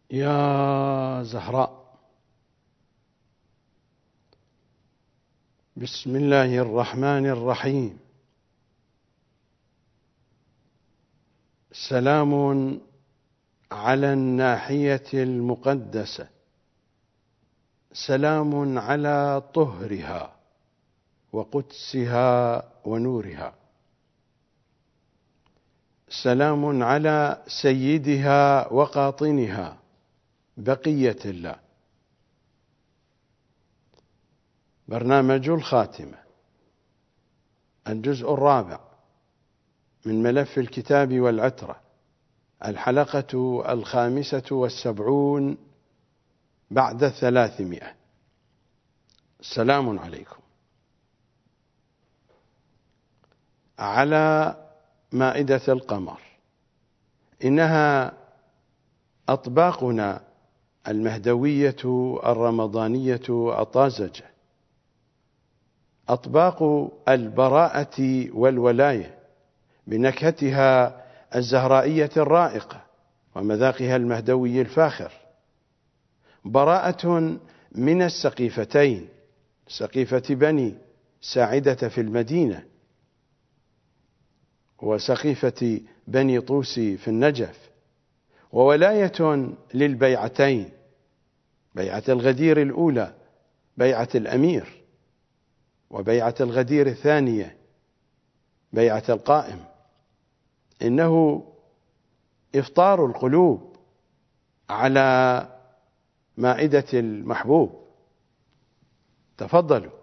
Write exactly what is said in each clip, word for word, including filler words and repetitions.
يا زهراء. بسم الله الرحمن الرحيم. سلام على الناحية المقدسة، سلام على طهرها وقدسها ونورها، سلام على سيدها وقاطنها بقية الله. برنامج الخاتمة، الجزء الرابع من ملف الكتاب والعترة، الحلقة الخامسة والسبعون بعد الثلاثمائة. السلام عليكم. على مائدة القمر، إنها أطباقنا المهدوية الرمضانية الطازجة، أطباق البراءة والولاية بنكهتها الزهرائية الرائقة ومذاقها المهدوي الفاخر، براءة من السقيفتين، سقيفة بني ساعدة في المدينة وسقيفة بني طوسي في النجف، وولاية للبيعتين، بيعة الغدير الأولى بيعة الأمير، وبيعة الغدير الثانية بيعة القائم. إنه إفطار القلوب على مائدة المحبوب. تفضلوا.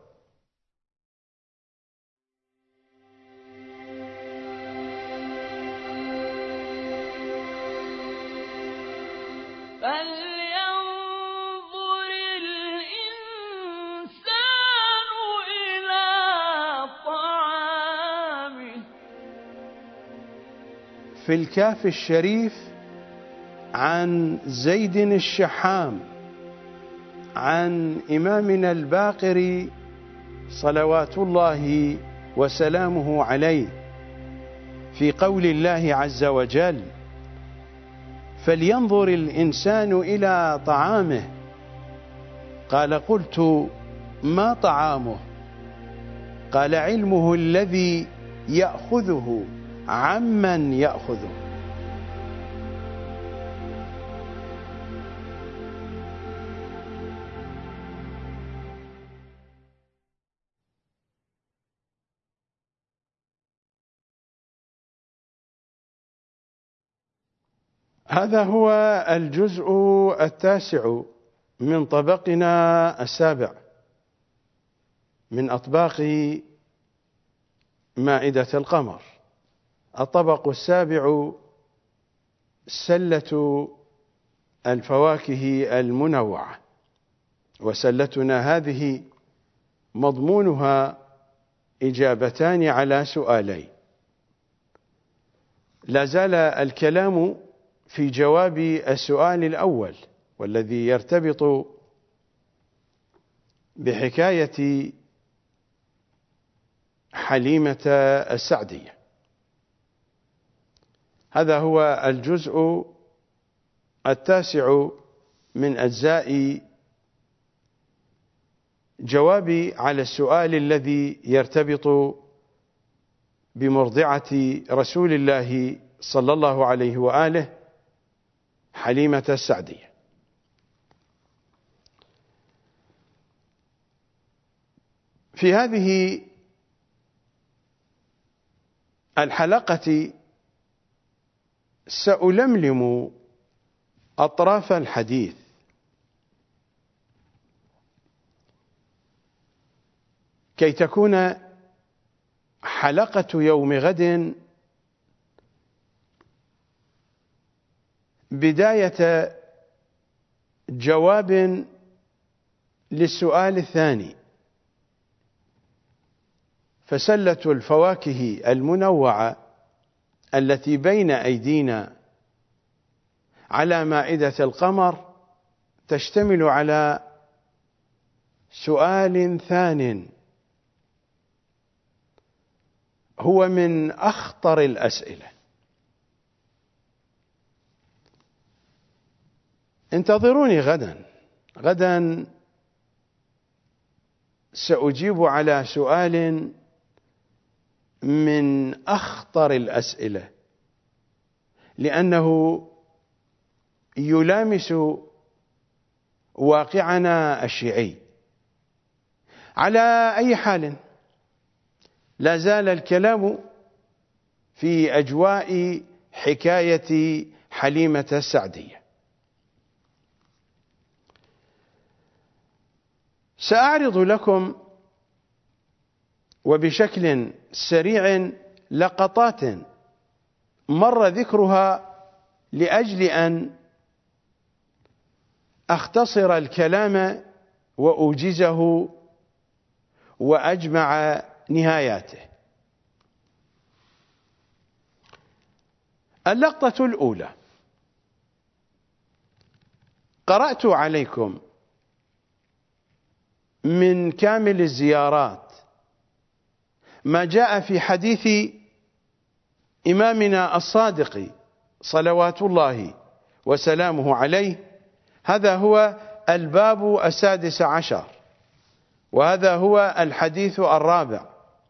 فلينظر الإنسان إلى طعامه. في الكاف الشريف عن زيد الشحام عن إمامنا الباقر صلوات الله وسلامه عليه، في قول الله عز وجل: فلينظر الإنسان إلى طعامه. قال: قلت: ما طعامه؟ قال: علمه الذي يأخذه عمن يأخذه. هذا هو الجزء التاسع من طبقنا السابع من أطباق مائدة القمر. الطبق السابع سلة الفواكه المنوعة، وسلتنا هذه مضمونها إجابتان على سؤالين. لا زال الكلام في جواب السؤال الأول، والذي يرتبط بحكاية حليمة السعدية. هذا هو الجزء التاسع من أجزاء جوابي على السؤال الذي يرتبط بمرضعة رسول الله صلى الله عليه وآله حليمة السعدية. في هذه الحلقة سألملم أطراف الحديث، كي تكون حلقة يوم غد بداية جواب للسؤال الثاني. فسلة الفواكه المنوعة التي بين أيدينا على مائدة القمر تشتمل على سؤال ثان هو من أخطر الأسئلة. انتظروني غدا. غدا سأجيب على سؤال من أخطر الأسئلة، لأنه يلامس واقعنا الشيعي. على أي حال، لا زال الكلام في أجواء حكاية حليمة السعدية. سأعرض لكم وبشكل سريع لقطات مر ذكرها لأجل أن أختصر الكلام وأوجزه وأجمع نهاياته. اللقطة الأولى: قرأت عليكم من كامل الزيارات ما جاء في حديث إمامنا الصادق صلوات الله وسلامه عليه. هذا هو الباب السادس عشر، وهذا هو الحديث الرابع.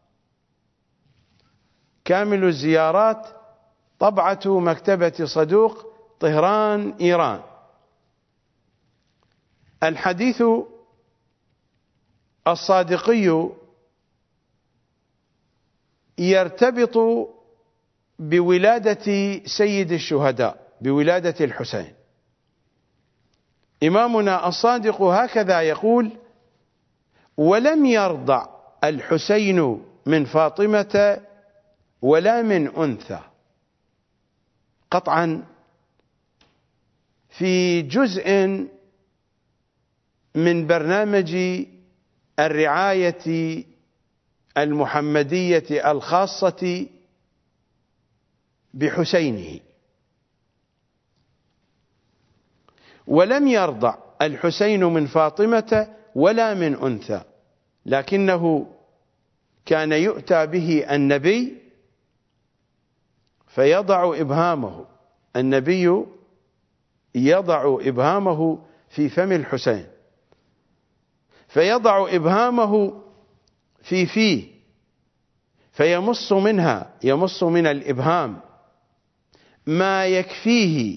كامل الزيارات، طبعة مكتبة صدوق، طهران، إيران. الحديث الصادقي يرتبط بولادة سيد الشهداء، بولادة الحسين. إمامنا الصادق هكذا يقول: ولم يرضع الحسين من فاطمة ولا من أنثى. قطعا في جزء من برنامج الرعاية المحمدية الخاصة بحسينه. ولم يرضع الحسين من فاطمة ولا من أنثى، لكنه كان يؤتى به النبي فيضع إبهامه، النبي يضع إبهامه في فم الحسين، فيضع إبهامه في فيه فيمص منها، يمص من الإبهام ما يكفيه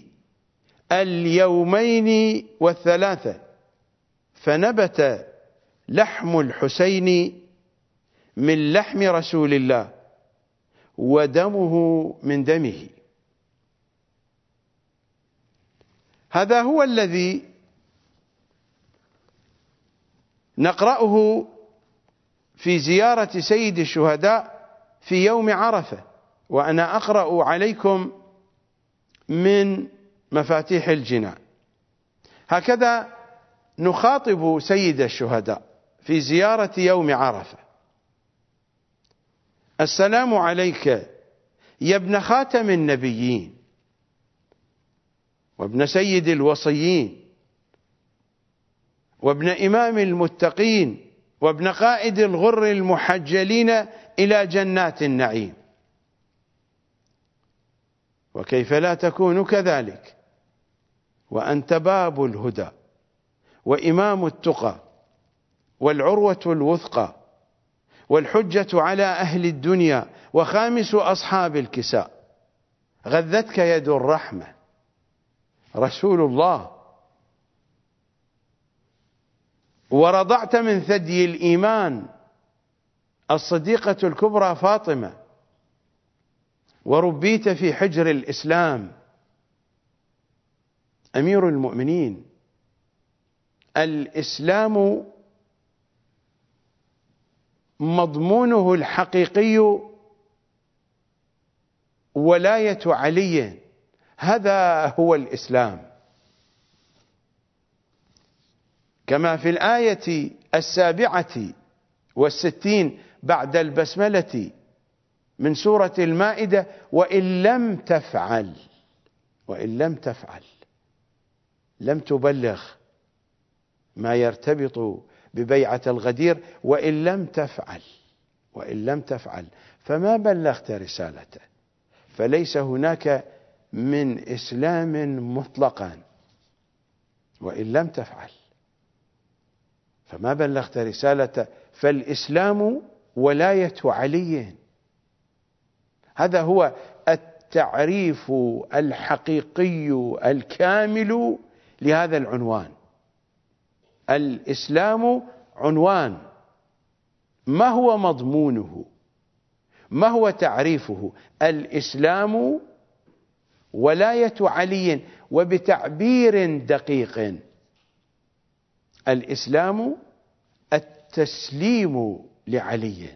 اليومين والثلاثة، فنبت لحم الحسين من لحم رسول الله ودمه من دمه. هذا هو الذي نقرأه في زيارة سيد الشهداء في يوم عرفة، وأنا أقرأ عليكم من مفاتيح الجنان. هكذا نخاطب سيد الشهداء في زيارة يوم عرفة: السلام عليك يا ابن خاتم النبيين، وابن سيد الوصيين، وابن إمام المتقين، وابن قائد الغر المحجلين إلى جنات النعيم. وكيف لا تكون كذلك وأنت باب الهدى وإمام التقى والعروة الوثقى والحجة على أهل الدنيا وخامس أصحاب الكساء. غذتك يد الرحمة رسول الله، ورضعت من ثدي الإيمان الصديقة الكبرى فاطمة، وربيت في حجر الإسلام. أمير المؤمنين، الإسلام مضمونه الحقيقي ولاية علي، هذا هو الإسلام. كما في الآية السابعة والستين بعد البسملة من سورة المائدة: وإن لم تفعل، وإن لم تفعل، لم تبلغ ما يرتبط ببيعة الغدير. وإن لم تفعل، وإن لم تفعل فما بلغت رسالته. فليس هناك من إسلام مطلقا وإن لم تفعل فما بلغت رسالة. فالإسلام ولاية علي، هذا هو التعريف الحقيقي الكامل لهذا العنوان. الإسلام عنوان، ما هو مضمونه؟ ما هو تعريفه؟ الإسلام ولاية علي. وبتعبير دقيق، الإسلام التسليم لعلي.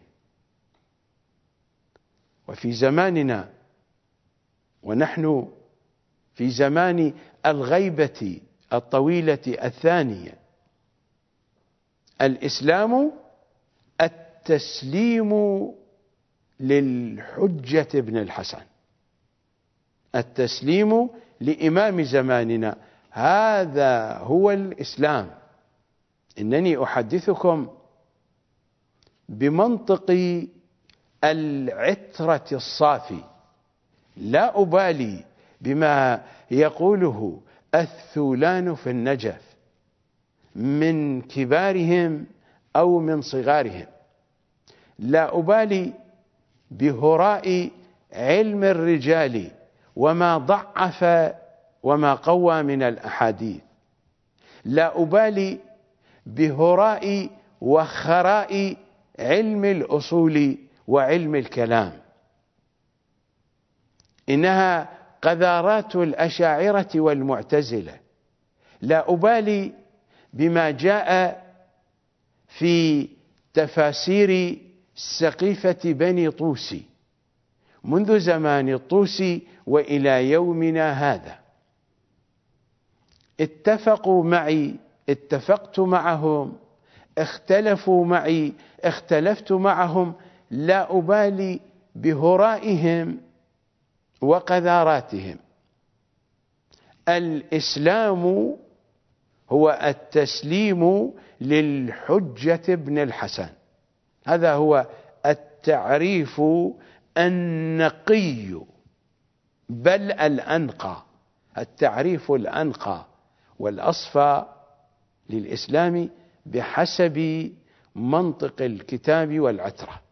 وفي زماننا ونحن في زمان الغيبة الطويلة الثانية، الإسلام التسليم للحجة بن الحسن، التسليم لإمام زماننا، هذا هو الإسلام. إنني أحدثكم بمنطق العترة الصافي، لا أبالي بما يقوله الثولان في النجف من كبارهم أو من صغارهم، لا أبالي بهراء علم الرجال وما ضعف وما قوى من الأحاديث، لا أبالي بهراء وخراء علم الأصول وعلم الكلام، إنها قذارات الأشاعرة والمعتزلة. لا أبالي بما جاء في تفاسير سقيفة بني طوسي منذ زمان الطوس وإلى يومنا هذا. اتفقوا معي، اتفقت معهم، اختلفوا معي، اختلفت معهم، لا أبالي بهرائهم وقذاراتهم. الإسلام هو التسليم للحجة بن الحسن، هذا هو التعريف النقي بل الأنقى، التعريف الأنقى والأصفى للإسلام بحسب منطق الكتاب والعترة.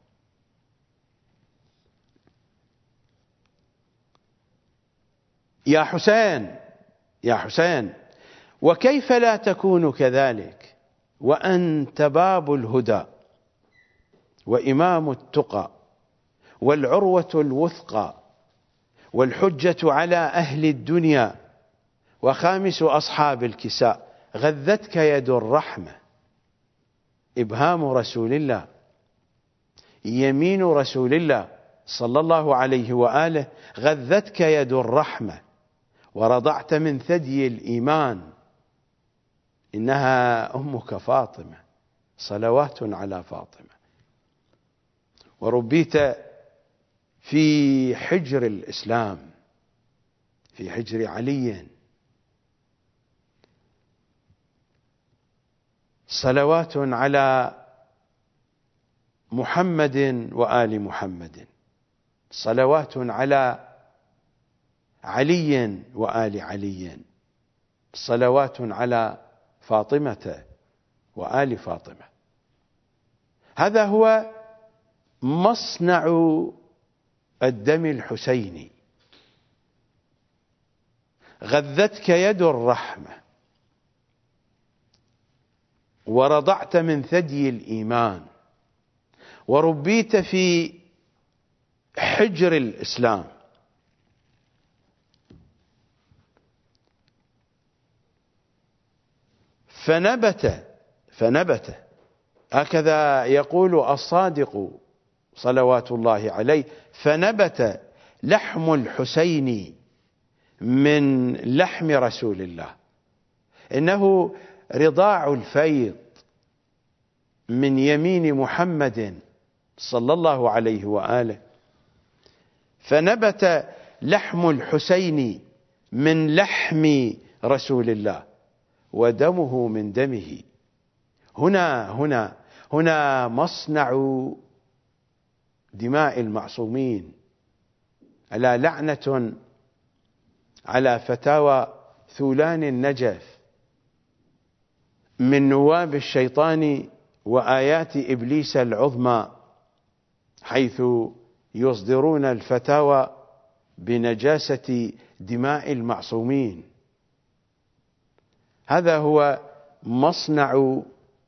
يا حسين يا حسين، وكيف لا تكون كذلك وأنت باب الهدى وإمام التقى والعروة الوثقى والحجة على أهل الدنيا وخامس أصحاب الكساء. غذتك يد الرحمة، إبهام رسول الله، يمين رسول الله صلى الله عليه وآله. غذتك يد الرحمة ورضعت من ثدي الإيمان، إنها أمك فاطمة، صلوات على فاطمة. وربيت في حجر الإسلام، في حجر علي، صلوات على محمد وآل محمد، صلوات على علي وآل علي، صلوات على فاطمة وآل فاطمة. هذا هو مصنع الدم الحسيني. غذتك يد الرحمة ورضعت من ثدي الإيمان وربيت في حجر الإسلام. فنبت فنبت هكذا يقول الصادق صلوات الله عليه، فنبت لحم الحسين من لحم رسول الله، إنه رضاع الفيض من يمين محمد صلى الله عليه وآله. فنبت لحم الحسين من لحم رسول الله ودمه من دمه. هنا هنا هنا مصنع دماء المعصومين. ألا لعنة على فتاوى ثولان النجف من نواب الشيطان وآيات إبليس العظمى، حيث يصدرون الفتاوى بنجاسة دماء المعصومين. هذا هو مصنع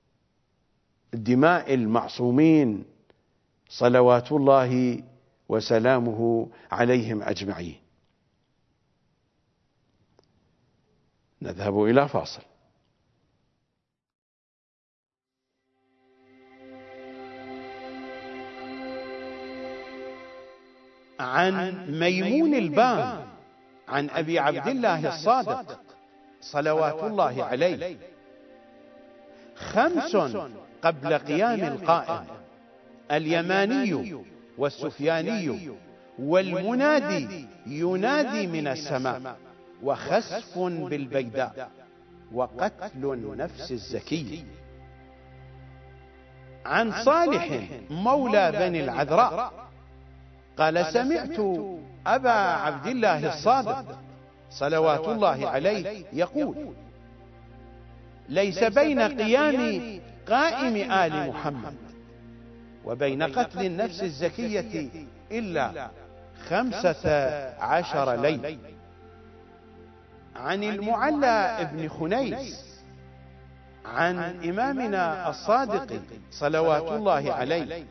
دماء المعصومين صلوات الله وسلامه عليهم أجمعين. نذهب إلى فاصل. عن ميمون البام عن أبي عبد الله الصادق صلوات الله عليه: خمس قبل قيام القائم: اليماني والسفياني والمنادي ينادي من السماء، وخسف بالبيداء، وقتل النفس الزكي. عن صالح مولى بني العذراء قال: سمعت أبا عبد الله الصادق صلوات الله عليه يقول: ليس بين قيام قائم آل محمد وبين قتل النفس الزكية إلا خمسة عشر ليلة. عن المعلى بن خنيس عن إمامنا الصادق صلوات الله عليه: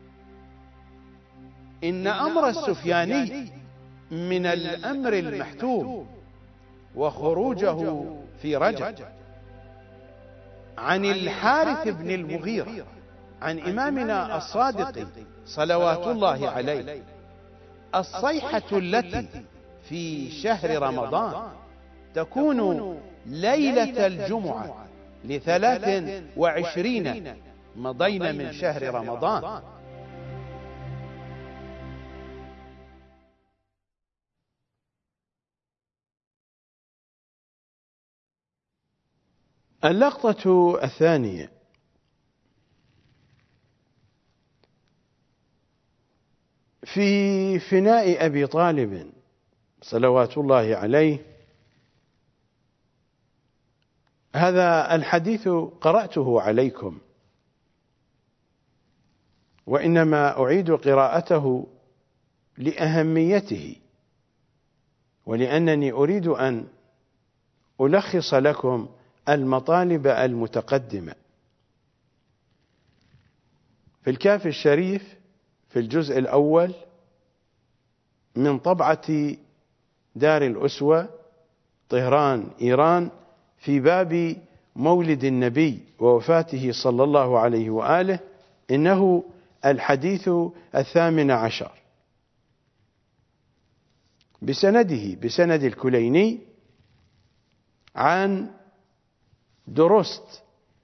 إن أمر السفياني من الأمر المحتوم، وخروجه في رجب. عن الحارث بن المغيرة عن إمامنا الصادق صلوات الله عليه: الصيحة التي في شهر رمضان تكون ليلة الجمعة لثلاث وعشرين مضين من شهر رمضان. اللقطة الثانية: في فناء أبي طالب صلوات الله عليه. هذا الحديث قرأته عليكم، وإنما أعيد قراءته لأهميته، ولأنني أريد أن ألخص لكم المطالب المتقدمة. في الكافي الشريف في الجزء الأول من طبعة دار الأسوة طهران إيران، في باب مولد النبي ووفاته صلى الله عليه وآله، إنه الحديث الثامن عشر بسنده بسند الكليني عن درست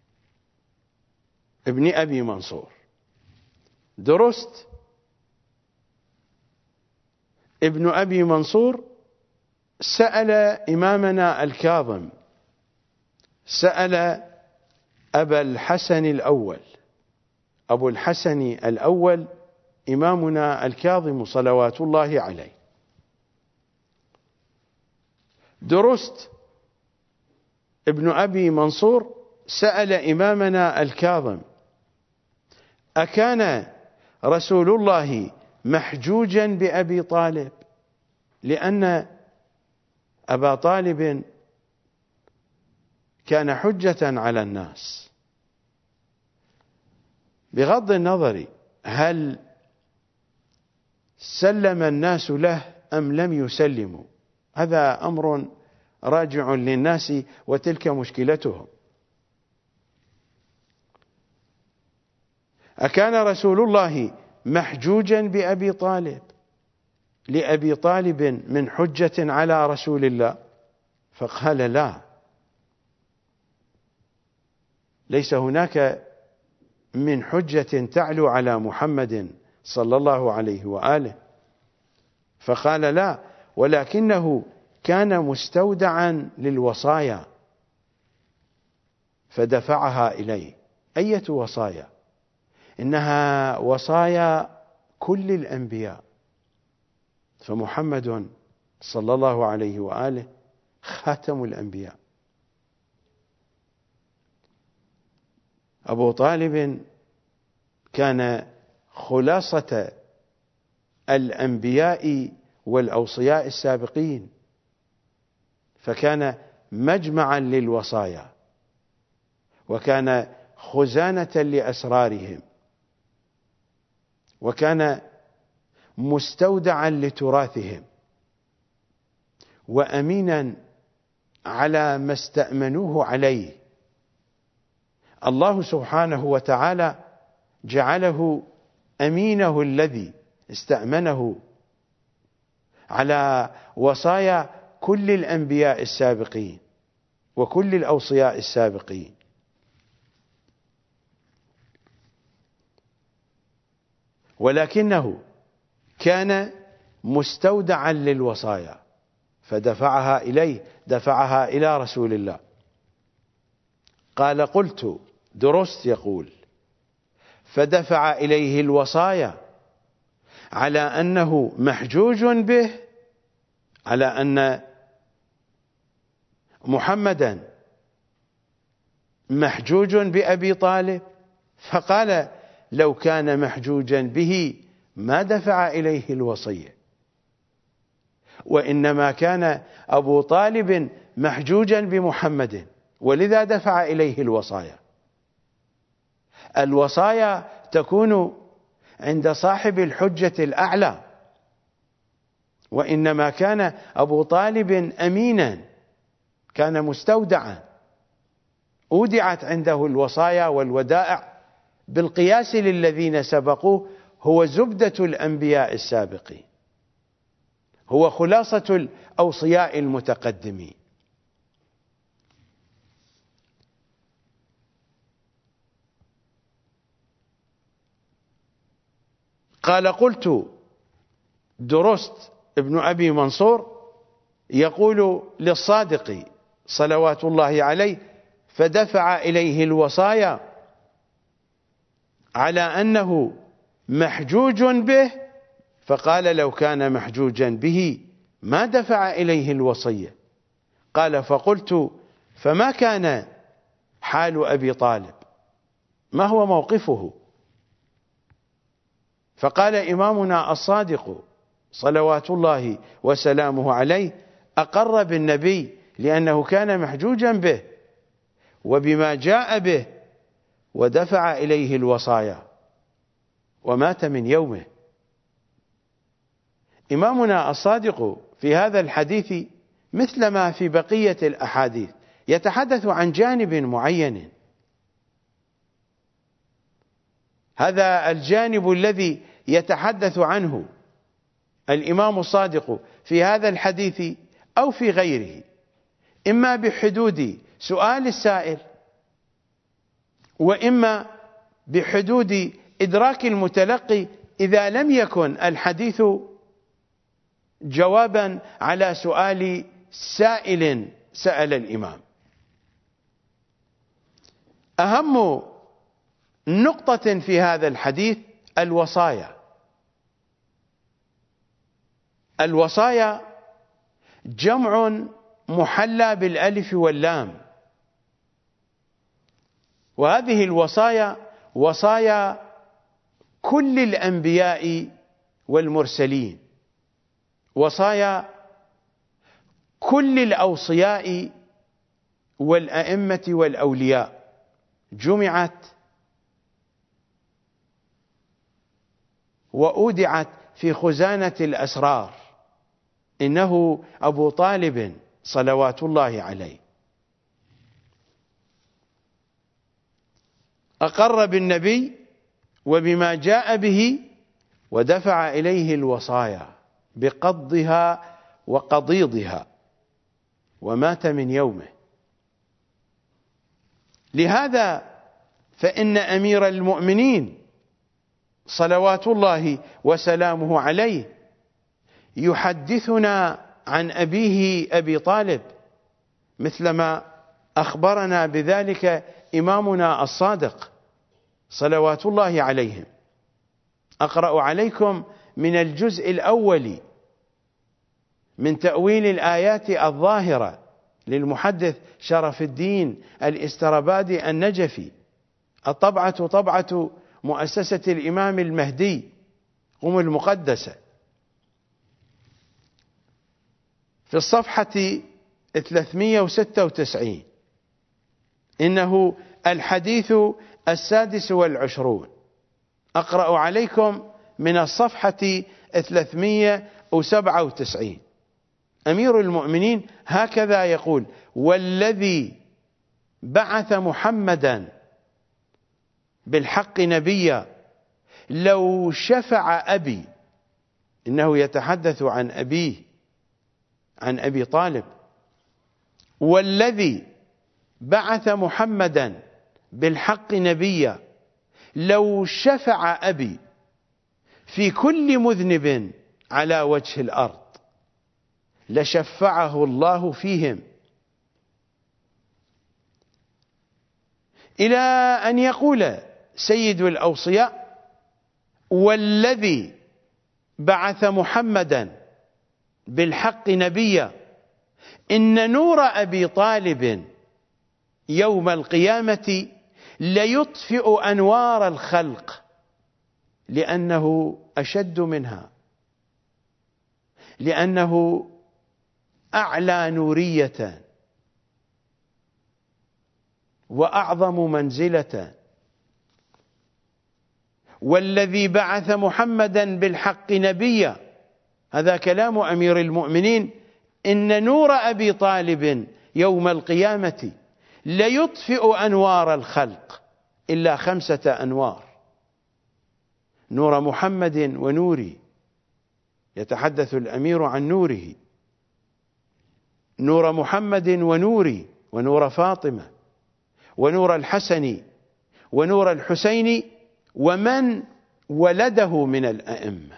ابن أبي منصور. درست ابن أبي منصور سأل إمامنا الكاظم، سأل أبا الحسن الأول، أبو الحسن الأول إمامنا الكاظم صلوات الله عليه. درست ابن أبي منصور سأل إمامنا الكاظم: أكان رسول الله محجوجا بأبي طالب؟ لأن أبا طالب كان حجة على الناس، بغض النظر هل سلم الناس له أم لم يسلموا، هذا أمر راجع للناس وتلك مشكلتهم. أكان رسول الله محجوجا بأبي طالب؟ لأبي طالب من حجة على رسول الله؟ فقال: لا، ليس هناك من حجة تعلو على محمد صلى الله عليه وآله. فقال: لا، ولكنه كان مستودعا للوصايا فدفعها إليه. أية وصايا؟ إنها وصايا كل الأنبياء، فمحمد صلى الله عليه وآله خاتم الأنبياء. أبو طالب كان خلاصة الأنبياء والأوصياء السابقين، فكان مجمعا للوصايا، وكان خزانة لأسرارهم، وكان مستودعا لتراثهم، وأمينا على ما استأمنوه عليه. الله سبحانه وتعالى جعله أمينه الذي استأمنه على وصايا كل الأنبياء السابقين وكل الأوصياء السابقين. ولكنه كان مستودعا للوصايا فدفعها إليه، دفعها إلى رسول الله. قال قلت، درست يقول: فدفع إليه الوصايا على أنه محجوج به، على أن محمدا محجوج بأبي طالب، فقال: لو كان محجوجا به ما دفع إليه الوصية، وإنما كان أبو طالب محجوجا بمحمد، ولذا دفع إليه الوصايا. الوصايا تكون عند صاحب الحجة الأعلى، وإنما كان أبو طالب أمينا، كان مستودعا، أودعت عنده الوصايا والودائع بالقياس للذين سبقوه. هو زبدة الأنبياء السابقين، هو خلاصة الأوصياء المتقدمين. قال قلت، درست ابن أبي منصور يقول للصادق صلوات الله عليه: فدفع إليه الوصايا على أنه محجوج به، فقال: لو كان محجوجا به ما دفع إليه الوصية. قال: فقلت: فما كان حال أبي طالب؟ ما هو موقفه؟ فقال إمامنا الصادق صلوات الله وسلامه عليه: أقر بالنبي لأنه كان محجوجا به وبما جاء به، ودفع إليه الوصايا، ومات من يومه. إمامنا الصادق في هذا الحديث مثلما في بقية الأحاديث يتحدث عن جانب معين. هذا الجانب الذي يتحدث عنه الإمام الصادق في هذا الحديث أو في غيره، إما بحدود سؤال السائل، وإما بحدود إدراك المتلقي إذا لم يكن الحديث جوابا على سؤال سائل سأل الإمام. أهم نقطة في هذا الحديث الوصايا. الوصايا جمع محلى بالألف واللام، وهذه الوصايا وصايا كل الأنبياء والمرسلين، وصايا كل الأوصياء والأئمة والأولياء، جمعت وأودعت في خزانة الأسرار. إنه أبو طالب صلوات الله عليه أقر بالنبي وبما جاء به، ودفع إليه الوصايا بقضها وقضيضها، ومات من يومه. لهذا فإن أمير المؤمنين صلوات الله وسلامه عليه يحدثنا عن أبيه أبي طالب مثلما أخبرنا بذلك إمامنا الصادق صلوات الله عليهم. أقرأ عليكم من الجزء الأول من تأويل الآيات الظاهرة للمحدث شرف الدين الاسترابادي النجفي الطبعة طبعة مؤسسة الإمام المهدي قم المقدسة، في الصفحة ثلاثمئة وستة وتسعين، إنه الحديث السادس والعشرون. أقرأ عليكم من الصفحة ثلاثمئة وسبعة وتسعين. أمير المؤمنين هكذا يقول: والذي بعث محمدا بالحق نبيا لو شفع أبي، إنه يتحدث عن أبيه، عن أبي طالب. والذي بعث محمدا بالحق نبيا لو شفع أبي في كل مذنب على وجه الأرض لشفعه الله فيهم، إلى أن يقول سيد الأوصياء: والذي بعث محمدا بالحق نبيا إن نور أبي طالب يوم القيامة ليطفئ أنوار الخلق لأنه أشد منها، لأنه أعلى نورية وأعظم منزلة. والذي بعث محمدا بالحق نبيا، هذا كلام أمير المؤمنين، إن نور أبي طالب يوم القيامة ليطفئ أنوار الخلق إلا خمسة أنوار: نور محمد ونوري، يتحدث الأمير عن نوره، نور محمد ونوري، ونور فاطمة، ونور الحسن، ونور الحسين، ومن ولده من الأئمة،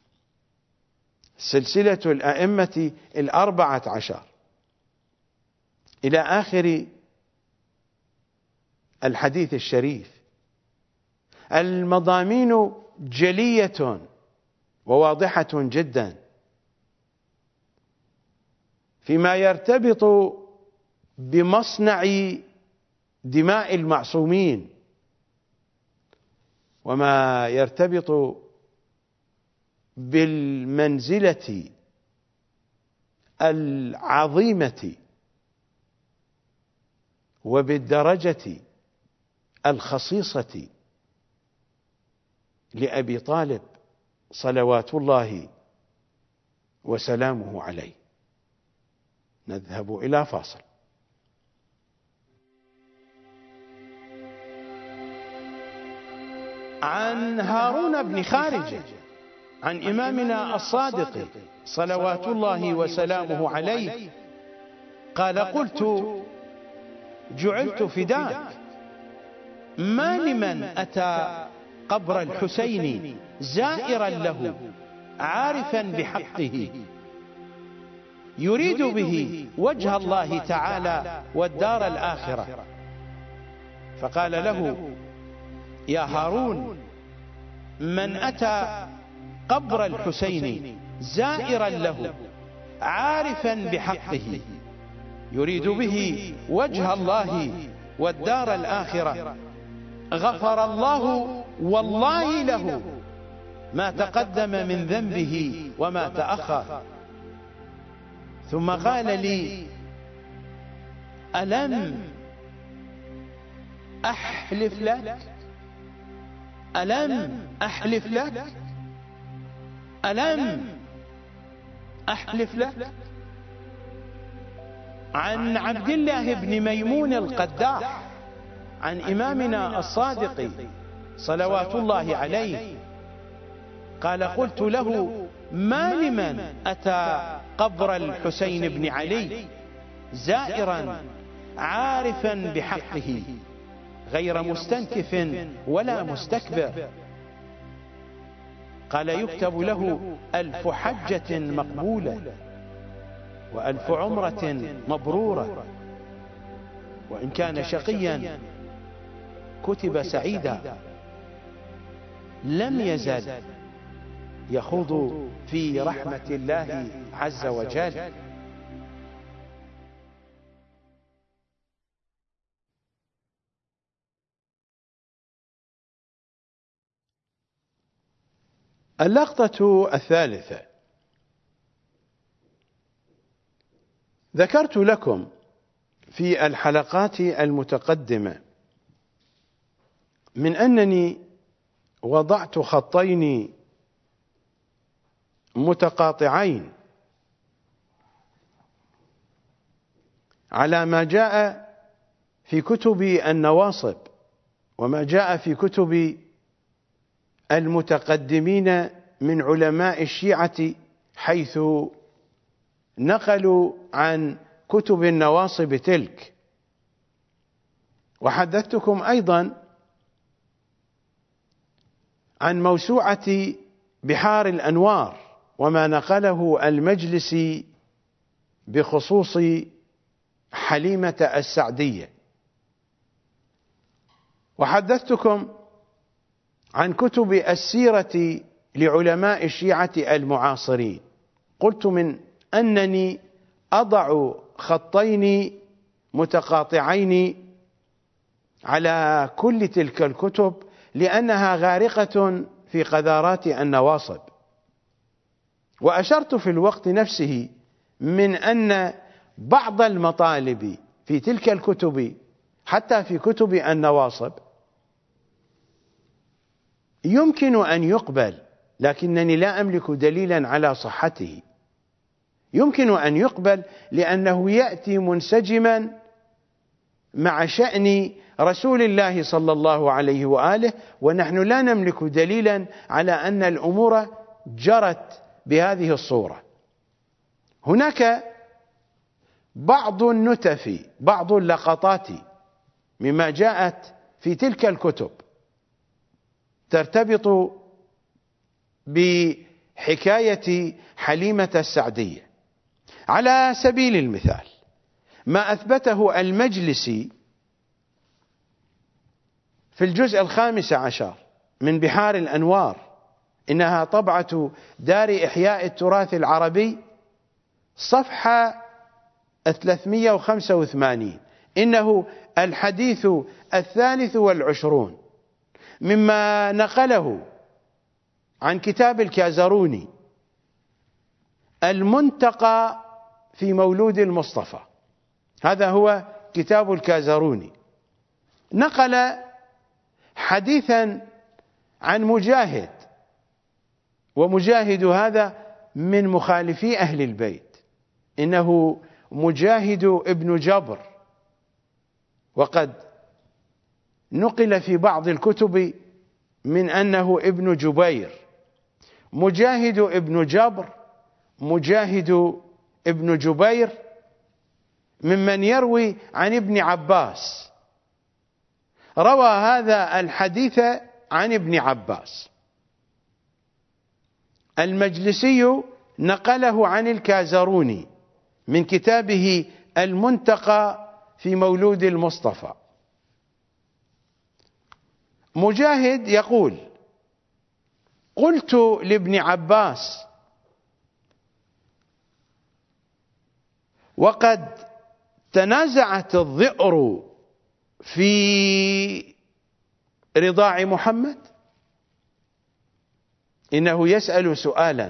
سلسلة الأئمة الأربعة عشر إلى آخر الحديث الشريف. المضامين جلية وواضحة جدا فيما يرتبط بمصنع دماء المعصومين، وما يرتبط بالمنزلة العظيمة وبالدرجة الخصيصة لأبي طالب صلوات الله وسلامه عليه. نذهب إلى فاصل. عن هارون بن خارجة عن إمامنا الصادق صلوات الله وسلامه عليه قال: قلت: جعلت فداك، ما لمن أتى قبر الحسين زائرا له عارفا بحقه يريد به وجه الله تعالى والدار الآخرة، فقال له: يا هارون، من أتى قبر الحسين زائرا له عارفا بحقه يريد به وجه الله والدار الآخرة غفر الله والله له ما تقدم من ذنبه وما تأخر. ثم قال لي: ألم أحلف لك؟ ألم أحلف لك؟ ألم أحلف لك؟ عن عبد الله بن ميمون القداح عن إمامنا الصادق صلوات الله عليه قال: قلت له: ما لمن أتى قبر الحسين بن علي زائرا عارفا بحقه غير مستنكف ولا مستكبر؟ قال: يكتب له ألف حجة مقبولة وألف عمرة مبرورة، وإن كان شقيا كتب سعيدا. لم يزل يخوض في رحمة الله عز وجل. اللقطة الثالثة: ذكرت لكم في الحلقات المتقدمة من أنني وضعت خطين متقاطعين على ما جاء في كتب النواصب وما جاء في كتب المتقدمين من علماء الشيعة، حيث نقلوا عن كتب النواصب تلك. وحدثتكم أيضا عن موسوعة بحار الأنوار وما نقله المجلسي بخصوص حليمة السعدية. وحدثتكم عن كتب السيرة لعلماء الشيعة المعاصرين. قلت من أنني أضع خطين متقاطعين على كل تلك الكتب لأنها غارقة في قذارات النواصب. وأشرت في الوقت نفسه من أن بعض المطالب في تلك الكتب حتى في كتب النواصب يمكن أن يقبل، لكنني لا أملك دليلا على صحته. يمكن أن يقبل لأنه يأتي منسجما مع شأن رسول الله صلى الله عليه وآله، ونحن لا نملك دليلا على أن الأمور جرت بهذه الصورة. هناك بعض النتف، بعض اللقطات مما جاءت في تلك الكتب ترتبط بحكاية حليمة السعدية. على سبيل المثال ما أثبته المجلسي في الجزء الخامس عشر من بحار الأنوار، إنها طبعة دار إحياء التراث العربي، صفحة ثلاثمئة وخمسة وثمانين، إنه الحديث الثالث والعشرون مما نقله عن كتاب الكازروني المنتقى في مولود المصطفى. هذا هو كتاب الكازروني. نقل حديثا عن مجاهد، ومجاهد هذا من مخالفي أهل البيت، إنه مجاهد ابن جبر، وقد نقل في بعض الكتب من أنه ابن جبير. مجاهد ابن جبر، مجاهد ابن جبير، ممن يروي عن ابن عباس، روى هذا الحديث عن ابن عباس. المجلسي نقله عن الكازروني من كتابه المنتقى في مولود المصطفى. مجاهد يقول: قلت لابن عباس وقد تنازعت الذئر في رضاع محمد. إنه يسأل سؤالا.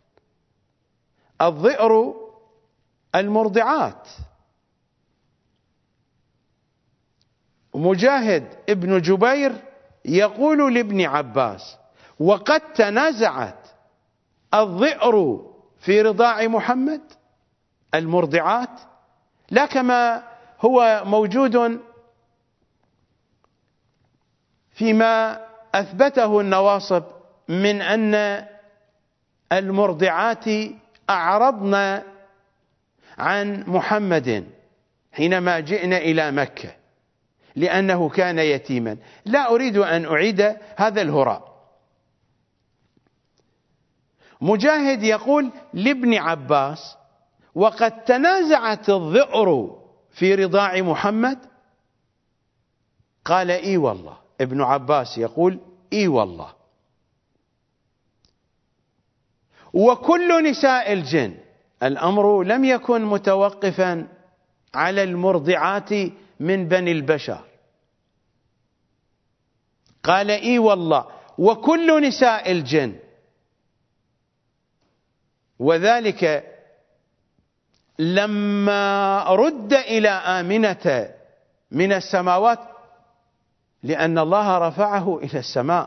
الذئر المرضعات. مجاهد ابن جبير يقول لابن عباس: وقد تنازعت الذئر في رضاع محمد، المرضعات، لا كما هو موجود فيما أثبته النواصب من أن المرضعات أعرضن عن محمد حينما جئنا إلى مكة لأنه كان يتيما. لا أريد أن أعيد هذا الهراء. مجاهد يقول لابن عباس: وقد تنازعت الذئر في رضاع محمد. قال: إي والله. ابن عباس يقول: إي والله. وكل نساء الجن. الأمر لم يكن متوقفا على المرضعات من بني البشر. قال: إي والله. وكل نساء الجن وذلك لما رد إلى آمنة من السماوات لأن الله رفعه إلى السماء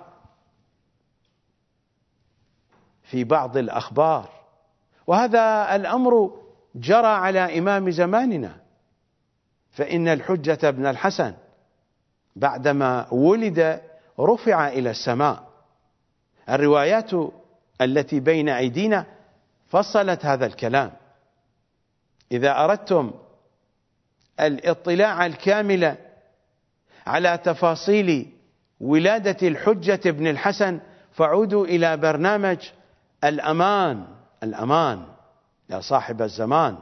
في بعض الأخبار، وهذا الأمر جرى على إمام زماننا، فإن الحجة بن الحسن بعدما ولد رفع إلى السماء. الروايات التي بين أيدينا فصلت هذا الكلام. إذا أردتم الاطلاع الكامل على تفاصيل ولادة الحجة بن الحسن فعودوا إلى برنامج الأمان الأمان يا صاحب الزمان،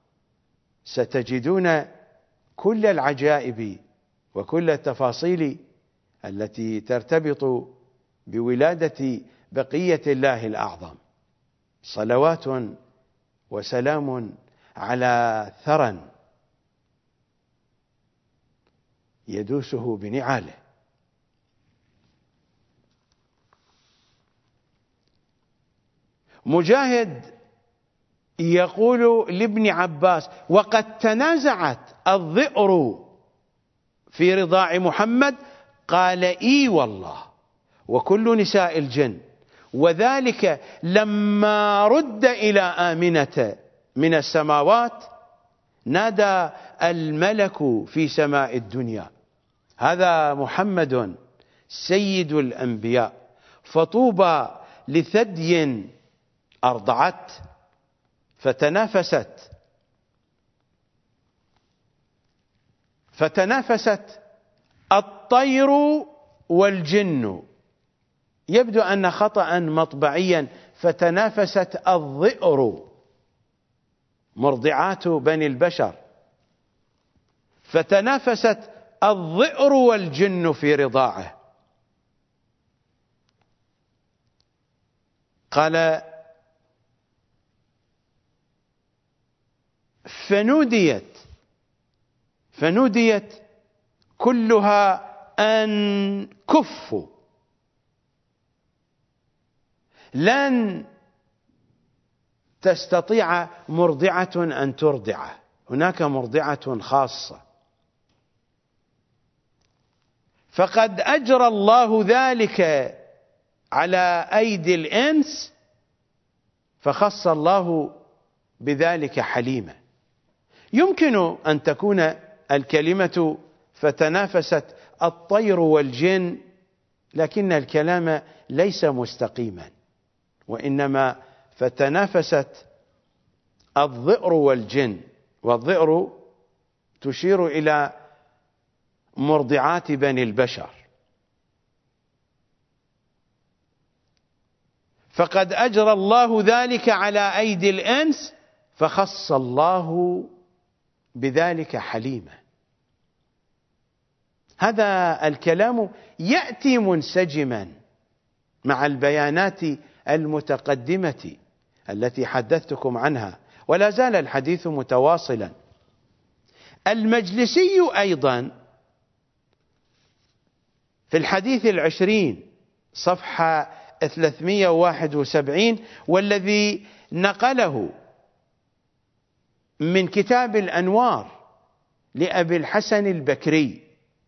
ستجدون كل العجائب وكل التفاصيل التي ترتبط بولادة بقية الله الأعظم. صلوات وسلام على ثرى يدوسه بنعاله. مجاهد يقول لابن عباس: وقد تنازعت الذئر في رضاع محمد، قال: إي والله، وكل نساء الجن، وذلك لما رد إلى آمنة من السماوات نادى الملك في سماء الدنيا: هذا محمد سيد الأنبياء، فطوبى لثدي أرضعت. فتنافست فتنافست الطير والجن. يبدو أن خطأ مطبعيا، فتنافست الذئر، مرضعات بني البشر، فتنافست الذئر والجن في رضاعه. قال: فنوديت فنوديت كلها أن كفوا، لن تستطيع مرضعة أن ترضعه، هناك مرضعة خاصة. فقد أجرى الله ذلك على أيدي الإنس، فخص الله بذلك حليما. يمكن أن تكون الكلمة فتنافست الطير والجن، لكن الكلام ليس مستقيما، وإنما فتنافست الذئر والجن، والذئر تشير إلى مرضعات بني البشر. فقد أجرى الله ذلك على أيدي الإنس، فخص الله بذلك حليما. هذا الكلام يأتي منسجما مع البيانات المتقدمة التي حدثتكم عنها، ولا زال الحديث متواصلا. المجلسي أيضا في الحديث العشرين صفحة ثلاثمائة وواحد وسبعين، والذي نقله من كتاب الأنوار لأبي الحسن البكري،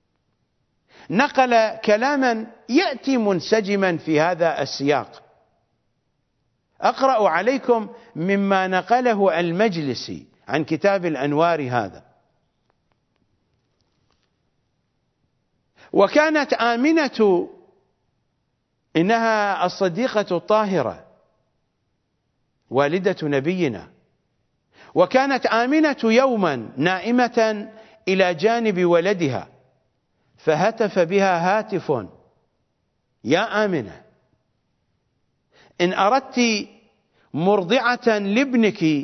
نقل كلاما يأتي منسجما في هذا السياق. أقرأ عليكم مما نقله المجلسي عن كتاب الأنوار هذا: وكانت آمنة، إنها الصديقة الطاهرة والدة نبينا، وكانت آمنة يوما نائمة إلى جانب ولدها، فهتف بها هاتف: يا آمنة، إن أردت مرضعة لابنك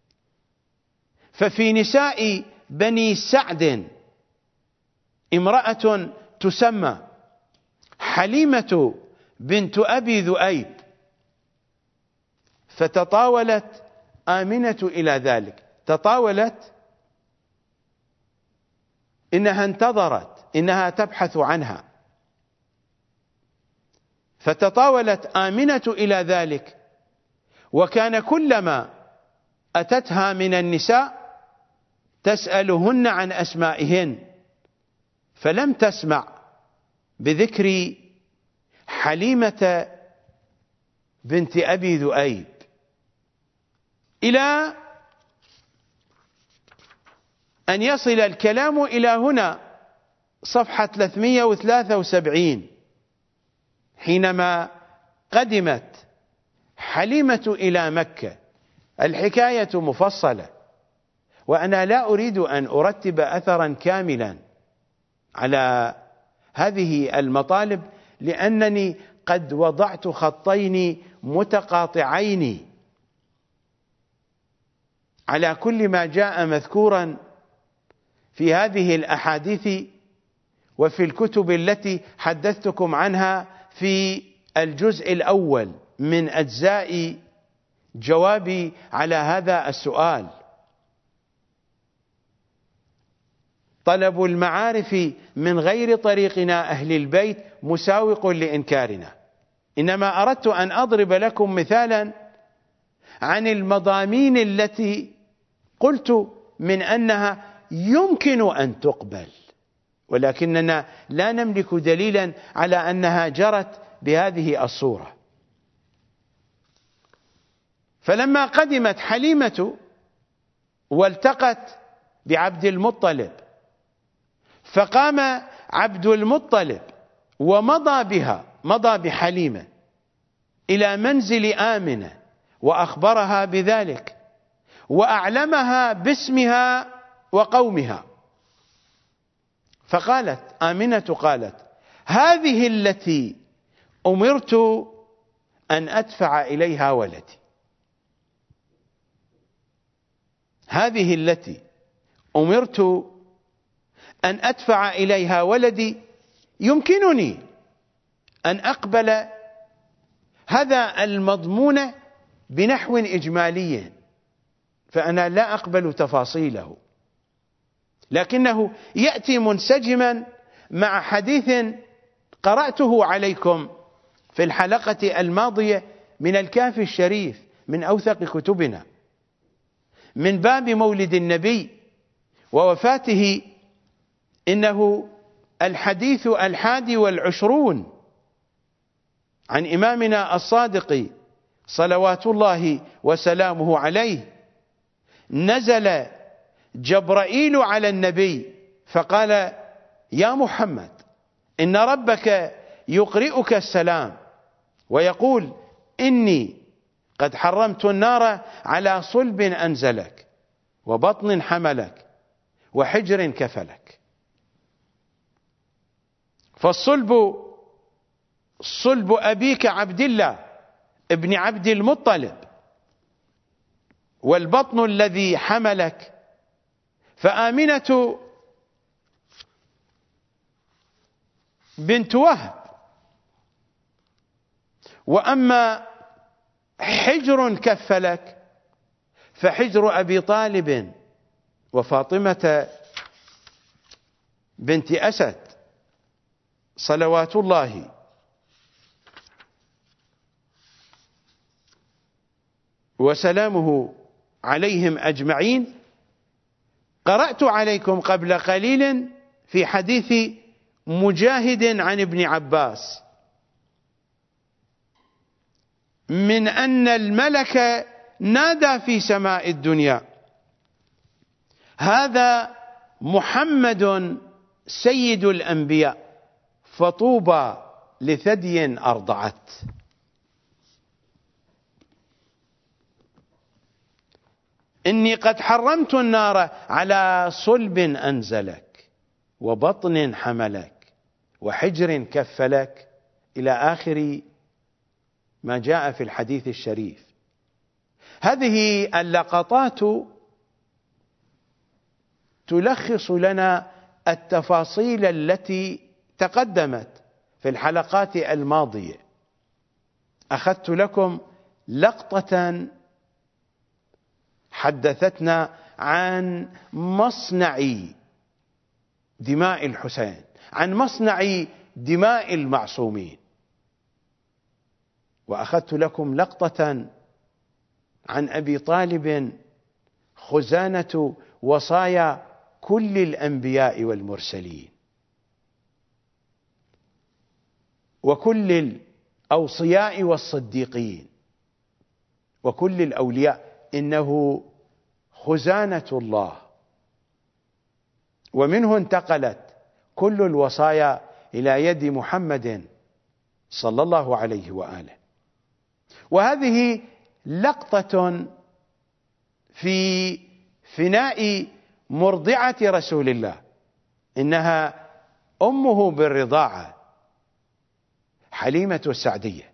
ففي نساء بني سعد امرأة تسمى حليمة بنت أبي ذؤيب. فتطاولت آمنة إلى ذلك، تطاولت، إنها انتظرت، إنها تبحث عنها، فتطاولت آمنة إلى ذلك، وكان كلما أتتها من النساء تسألهن عن أسمائهن، فلم تسمع بذكر حليمة بنت أبي ذؤيب، إلى أن يصل الكلام إلى هنا صفحة ثلاثمئة وثلاثة وسبعين، حينما قدمت حليمة إلى مكة. الحكاية مفصلة، وأنا لا أريد أن أرتب أثرا كاملا على هذه المطالب، لأنني قد وضعت خطين متقاطعين على كل ما جاء مذكورا في هذه الأحاديث وفي الكتب التي حدثتكم عنها في الجزء الأول من أجزاء جوابي على هذا السؤال. طلب المعارف من غير طريقنا أهل البيت مساوق لإنكارنا. إنما أردت أن أضرب لكم مثالا عن المضامين التي قلت من أنها يمكن أن تقبل، ولكننا لا نملك دليلا على أنها جرت بهذه الصورة. فلما قدمت حليمة والتقت بعبد المطلب، فقام عبد المطلب ومضى بها، مضى بحليمة إلى منزل آمنة وأخبرها بذلك وأعلمها باسمها وقومها. فقالت آمنة، قالت: هذه التي أمرت أن أدفع إليها ولدي، هذه التي أمرت أن أدفع إليها ولدي، يمكنني أن أقبل هذا المضمون بنحو إجمالي، فأنا لا أقبل تفاصيله، لكنه يأتي منسجما مع حديث قرأته عليكم في الحلقة الماضية من الكافي الشريف، من أوثق كتبنا، من باب مولد النبي ووفاته. إنه الحديث الحادي والعشرون عن إمامنا الصادق صلوات الله وسلامه عليه. نزل جبرائيل على النبي فقال: يا محمد، إن ربك يقرئك السلام ويقول: إني قد حرمت النار على صلب أنزلك وبطن حملك وحجر كفلك. فالصلب صلب أبيك عبد الله ابن عبد المطلب، والبطن الذي حملك فآمنة بنت وهب. وأما حجر كفلك فحجر أبي طالب وفاطمة بنت أسد صلوات الله وسلامه عليهم أجمعين. قرأت عليكم قبل قليل في حديث مجاهد عن ابن عباس من أن الملك نادى في سماء الدنيا: هذا محمد سيد الأنبياء فطوبى لثدي أرضعت. إني قد حرمت النار على صلب أنزلك وبطن حملك وحجر كفلك، إلى آخر ما جاء في الحديث الشريف. هذه اللقطات تلخص لنا التفاصيل التي تقدمت في الحلقات الماضية. أخذت لكم لقطة حدثتنا عن مصنع دماء الحسين، عن مصنع دماء المعصومين، وأخذت لكم لقطة عن أبي طالب خزانة وصايا كل الأنبياء والمرسلين وكل الأوصياء والصديقين وكل الأولياء، إنه خزانة الله، ومنه انتقلت كل الوصايا إلى يد محمد صلى الله عليه وآله. وهذه لقطة في فناء مرضعة رسول الله، إنها أمه بالرضاعة حليمة السعدية.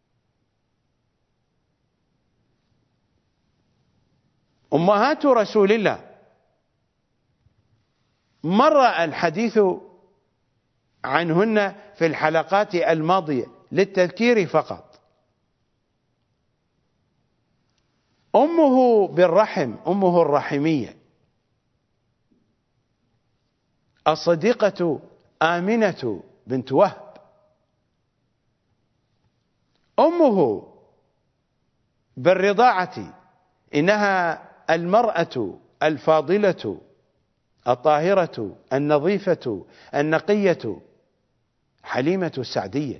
أمهات رسول الله مر الحديث عنهن في الحلقات الماضية للتذكير فقط. أمه بالرحم، أمه الرحمية الصديقة آمنة بنت وهب، أمه بالرضاعة إنها المرأة الفاضلة الطاهرة النظيفة النقية حليمة السعدية.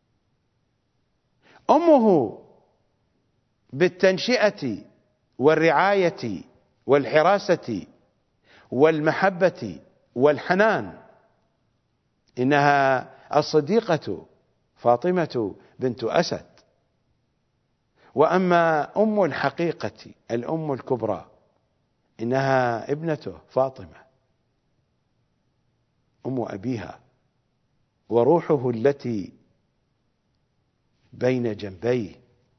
أمه بالتنشئة والرعاية والحراسة والمحبة والحنان إنها الصديقة فاطمة بنت أسد. وأما أم الحقيقة الأم الكبرى إنها ابنته فاطمة أم أبيها وروحه التي بين جنبيه،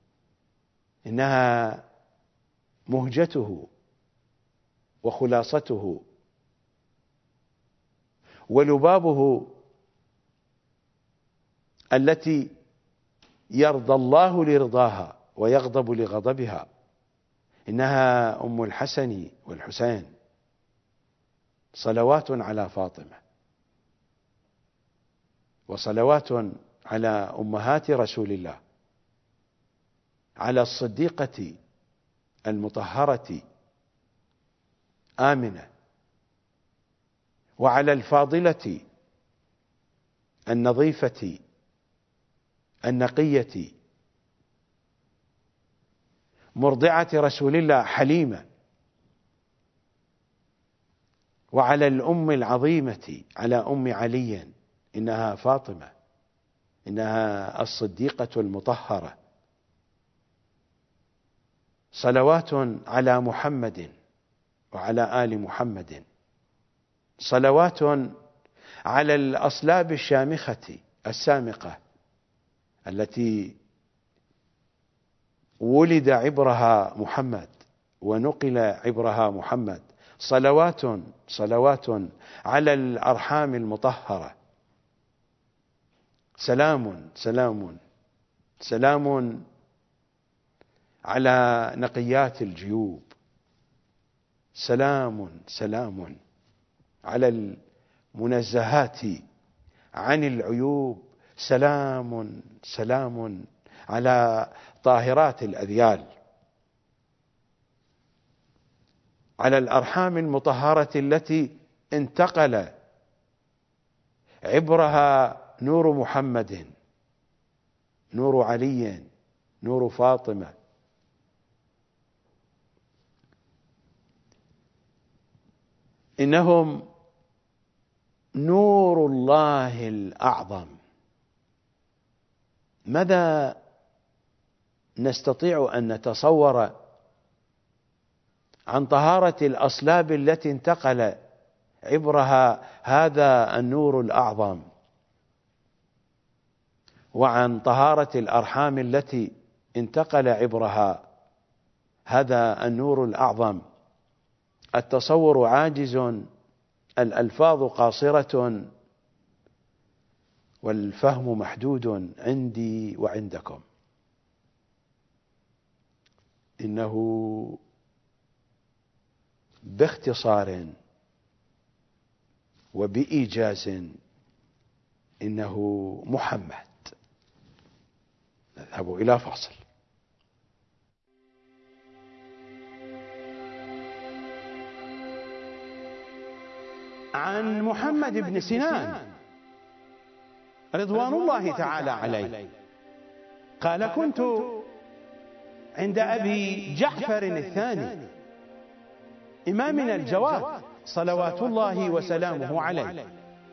إنها مهجته وخلاصته ولبابه التي يرضى الله لرضاها ويغضب لغضبها، إنها أم الحسن والحسين. صلوات على فاطمة وصلوات على أمهات رسول الله، على الصديقة المطهرة آمنة، وعلى الفاضلة النظيفة النقية مرضعة رسول الله حليمة، وعلى الأم العظيمة على أم علي إنها فاطمة، إنها الصديقة المطهرة. صلوات على محمد وعلى آل محمد، صلوات على الأصلاب الشامخة السامقة التي ولد عبرها محمد ونقل عبرها محمد. صلوات صلوات على الأرحام المطهرة. سلام سلام سلام على نقيات الجيوب. سلام سلام على المنزهات عن العيوب. سلام سلام على طاهرات الأذيال، على الأرحام المطهرة التي انتقل عبرها نور محمد، نور علي، نور فاطمة. إنهم نور الله الأعظم. ماذا نستطيع أن نتصور عن طهارة الأصلاب التي انتقل عبرها هذا النور الأعظم، وعن طهارة الأرحام التي انتقل عبرها هذا النور الأعظم؟ التصور عاجز، الألفاظ قاصرة، والفهم محدود عندي وعندكم. إنه باختصار وبإيجاز إنه محمد. نذهب إلى فاصل. عن محمد بن سنان رضوان الله تعالى عليه قال: كنت عند أبي جعفر الثاني إمامنا الجواد صلوات الله وسلامه عليه،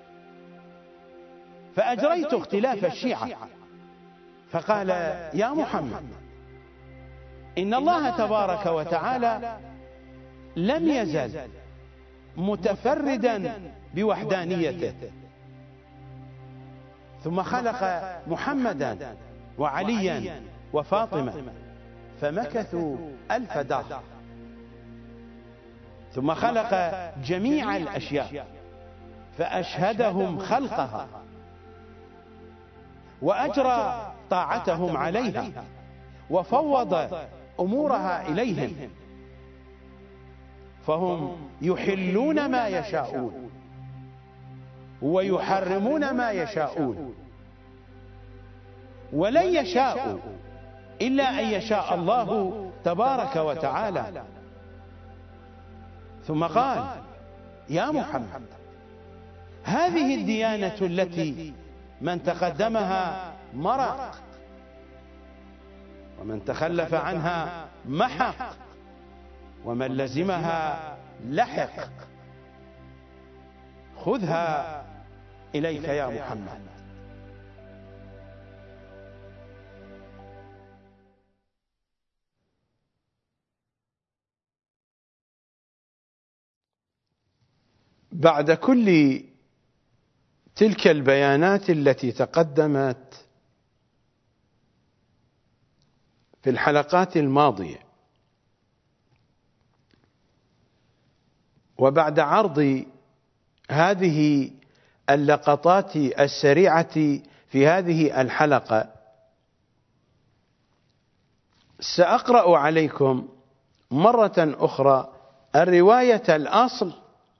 فأجريت اختلاف الشيعة، فقال: يا محمد، إن الله تبارك وتعالى لم يزل متفردا بوحدانيته، ثم خلق محمدا وعليا وفاطمة فمكثوا ألف دهر، ثم خلق جميع الأشياء فأشهدهم خلقها وأجرى طاعتهم عليها وفوض أمورها إليهم، فهم يحلون ما يشاءون ويحرمون ما يشاءون، ولن يشاءوا إلا أن يشاء الله تبارك وتعالى. ثم قال: يا محمد، هذه الديانة التي من تقدمها مرق ومن تخلف عنها محق ومن لزمها لحق، خذها إليك يا محمد. بعد كل تلك البيانات التي تقدمت في الحلقات الماضية، وبعد عرض هذه اللقطات السريعة في هذه الحلقة، سأقرأ عليكم مرة أخرى الرواية الأصل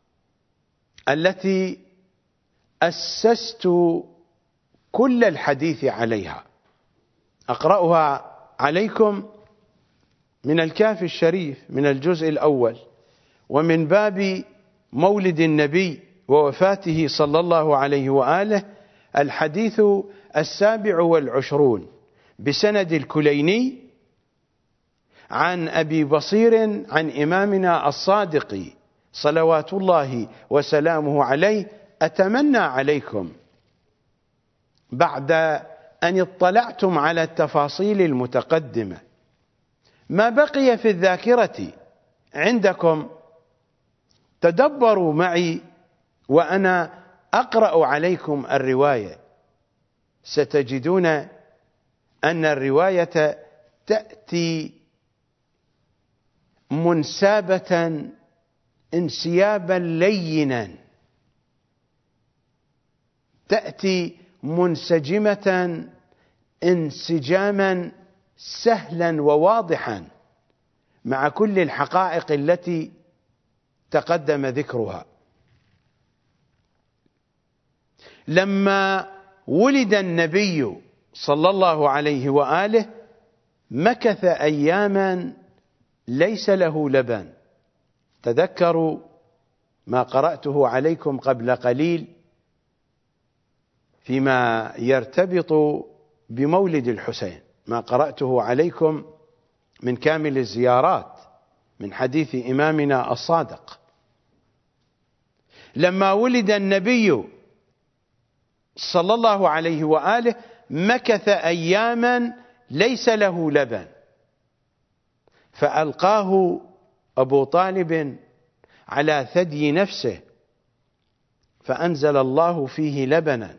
التي أسست كل الحديث عليها. أقرأها عليكم من الكافي الشريف من الجزء الأول، ومن باب مولد النبي ووفاته صلى الله عليه وآله، الحديث السابع والعشرون بسند الكليني عن أبي بصير عن إمامنا الصادق صلوات الله وسلامه عليه. أتمنى عليكم بعد أن اطلعتم على التفاصيل المتقدمة ما بقي في الذاكرة عندكم، تدبروا معي وأنا أقرأ عليكم الرواية، ستجدون أن الرواية تأتي منسابة انسيابا لينا، تأتي منسجمة انسجاما سهلا وواضحا مع كل الحقائق التي تقدم ذكرها. لما ولد النبي صلى الله عليه وآله مكث أياما ليس له لبن. تذكروا ما قرأته عليكم قبل قليل فيما يرتبط بمولد الحسين، ما قرأته عليكم من كامل الزيارات من حديث إمامنا الصادق. لما ولد النبي صلى الله عليه وآله مكث أياما ليس له لبن، فألقاه أبو طالب على ثدي نفسه فأنزل الله فيه لبنا،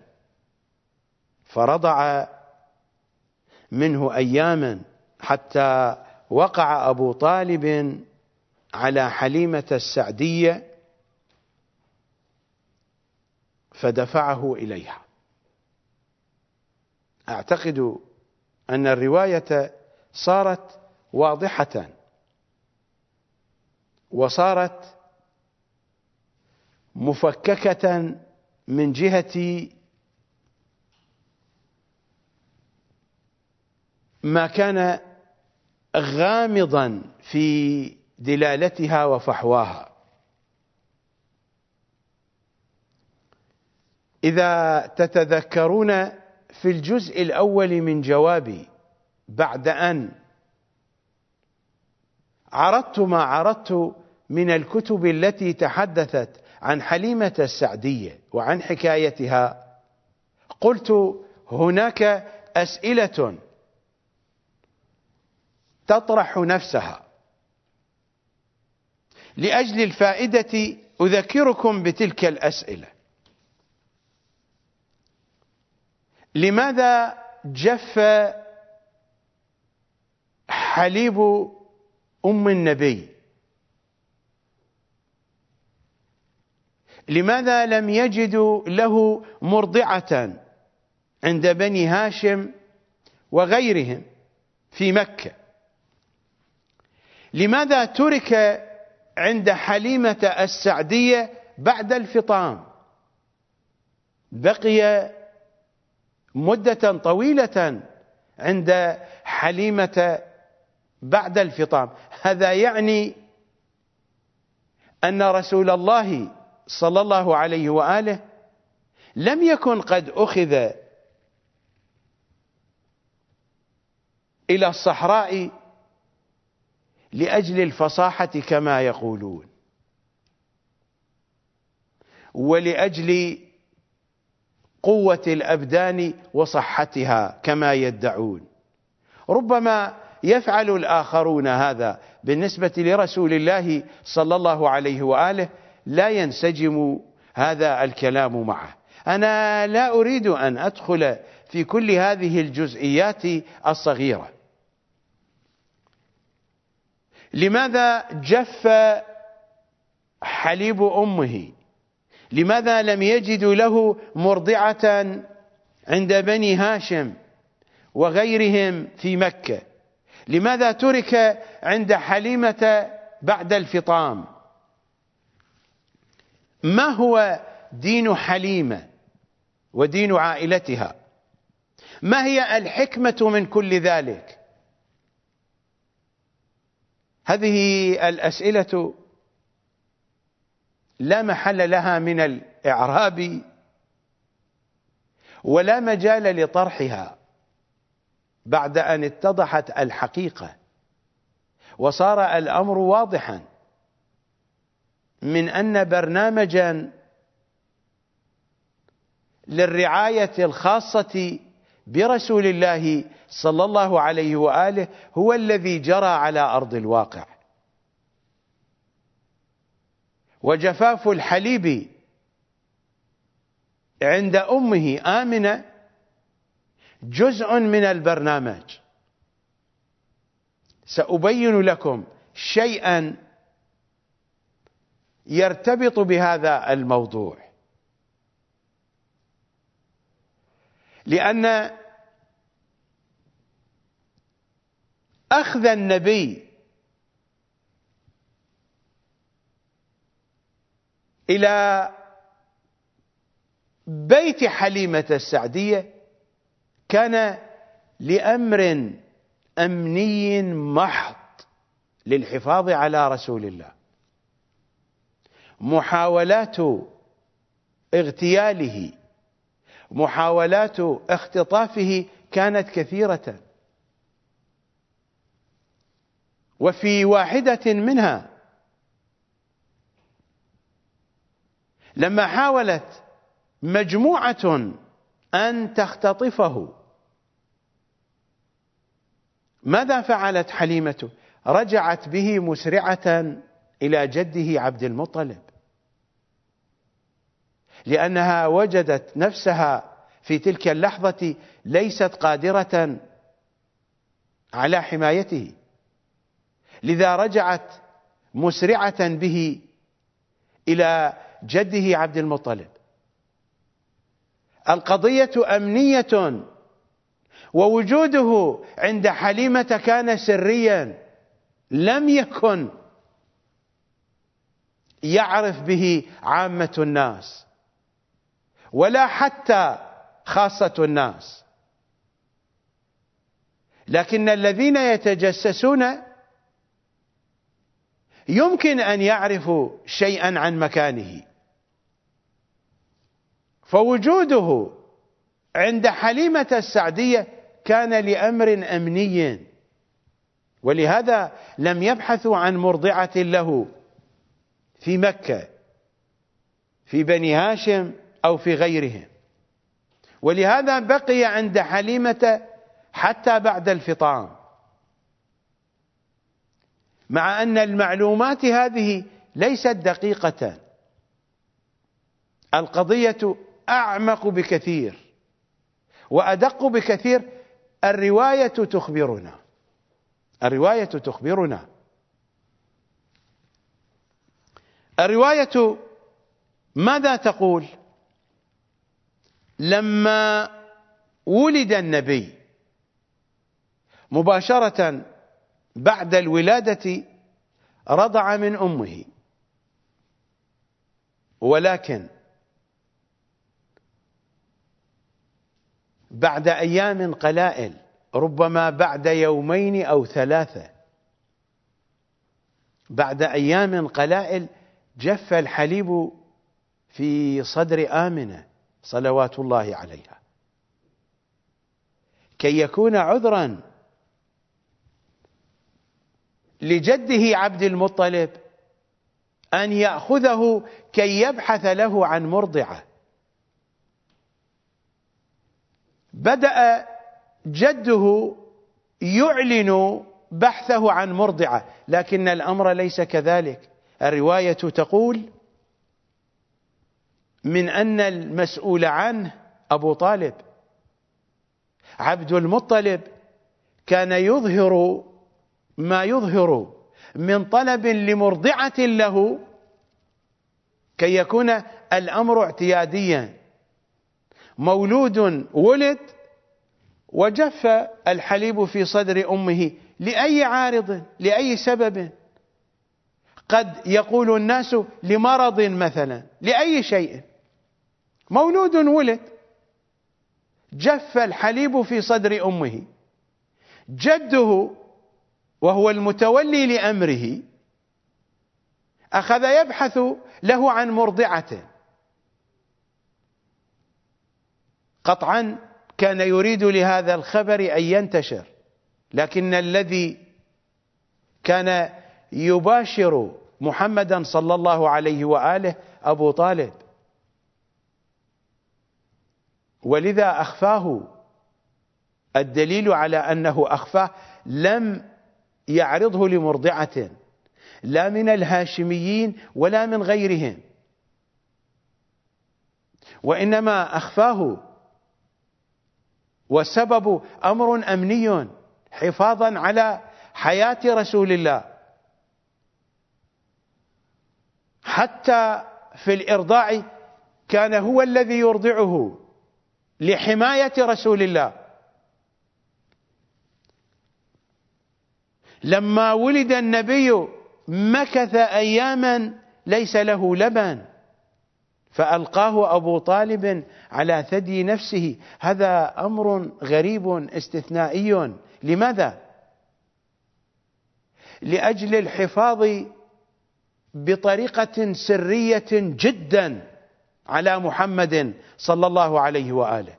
فرضع منه أياما حتى وقع أبو طالب على حليمة السعدية فدفعه إليها. أعتقد أن الرواية صارت واضحة وصارت مفككة من جهة ما كان غامضا في دلالتها وفحواها. إذا تتذكرون في الجزء الأول من جوابي بعد أن عرضت ما عرضت من الكتب التي تحدثت عن حليمة السعدية وعن حكايتها، قلت هناك أسئلة تطرح نفسها. لأجل الفائدة أذكركم بتلك الأسئلة. لماذا جف حليب أم النبي؟ لماذا لم يجدوا له مرضعة عند بني هاشم وغيرهم في مكة؟ لماذا ترك عند حليمة السعدية بعد الفطام؟ بقي مدة طويلة عند حليمة بعد الفطام. هذا يعني أن رسول الله صلى الله عليه وآله لم يكن قد أخذ إلى الصحراء لأجل الفصاحة كما يقولون، ولأجل قوة الأبدان وصحتها كما يدعون. ربما يفعل الآخرون هذا بالنسبة لرسول الله صلى الله عليه وآله، لا ينسجم هذا الكلام معه. أنا لا أريد أن أدخل في كل هذه الجزئيات الصغيرة. لماذا جف حليب أمه؟ لماذا لم يجدوا له مرضعة عند بني هاشم وغيرهم في مكة؟ لماذا ترك عند حليمة بعد الفطام؟ ما هو دين حليمة ودين عائلتها؟ ما هي الحكمة من كل ذلك؟ هذه الأسئلة لا محل لها من الإعراب ولا مجال لطرحها بعد أن اتضحت الحقيقة وصار الأمر واضحا من أن برنامجا للرعاية الخاصة برسول الله صلى الله عليه وآله هو الذي جرى على أرض الواقع. وجفاف الحليب عند أمه آمنة جزء من البرنامج. سأبين لكم شيئا يرتبط بهذا الموضوع، لأن أخذ النبي إلى بيت حليمة السعدية كان لأمر أمني محض للحفاظ على رسول الله. محاولات اغتياله، محاولات اختطافه كانت كثيرة، وفي واحدة منها لما حاولت مجموعة أن تختطفه، ماذا فعلت حليمة؟ رجعت به مسرعة إلى جده عبد المطلب، لأنها وجدت نفسها في تلك اللحظة ليست قادرة على حمايته، لذا رجعت مسرعة به إلى جده عبد المطلب. القضية أمنية، ووجوده عند حليمة كان سريا، لم يكن يعرف به عامة الناس ولا حتى خاصة الناس، لكن الذين يتجسسون يمكن أن يعرفوا شيئا عن مكانه. فوجوده عند حليمة السعدية كان لأمر أمني، ولهذا لم يبحثوا عن مرضعة له في مكة في بني هاشم أو في غيرهم، ولهذا بقي عند حليمة حتى بعد الفطام، مع أن المعلومات هذه ليست دقيقة. القضية أعمق بكثير وأدق بكثير. الرواية تخبرنا الرواية تخبرنا الرواية ماذا تقول؟ لما ولد النبي مباشرة بعد الولادة رضع من أمه، ولكن بعد أيام قلائل، ربما بعد يومين أو ثلاثة، بعد أيام قلائل جف الحليب في صدر آمنة صلوات الله عليها، كي يكون عذرا لجده عبد المطلب أن يأخذه كي يبحث له عن مرضعة. بدأ جده يعلن بحثه عن مرضعة، لكن الأمر ليس كذلك. الرواية تقول من أن المسؤول عنه أبو طالب، عبد المطلب كان يظهر ما يظهر من طلب لمرضعة له كي يكون الأمر اعتياديا. مولود ولد وجف الحليب في صدر أمه لأي عارض، لأي سبب، قد يقول الناس لمرض مثلا، لأي شيء. مولود ولد جف الحليب في صدر أمه، جده وهو المتولي لأمره أخذ يبحث له عن مرضعته. قطعا كان يريد لهذا الخبر أن ينتشر، لكن الذي كان يباشر محمدا صلى الله عليه وآله أبو طالب، ولذا أخفاه. الدليل على أنه أخفاه لم يعرضه لمرضعة لا من الهاشميين ولا من غيرهم، وإنما أخفاه والسبب أمر أمني حفاظا على حياة رسول الله. حتى في الإرضاع كان هو الذي يرضعه لحماية رسول الله. لما ولد النبي مكث أياما ليس له لبن، فألقاه أبو طالب على ثدي نفسه. هذا أمر غريب استثنائي. لماذا؟ لأجل الحفاظ بطريقة سرية جدا على محمد صلى الله عليه وآله.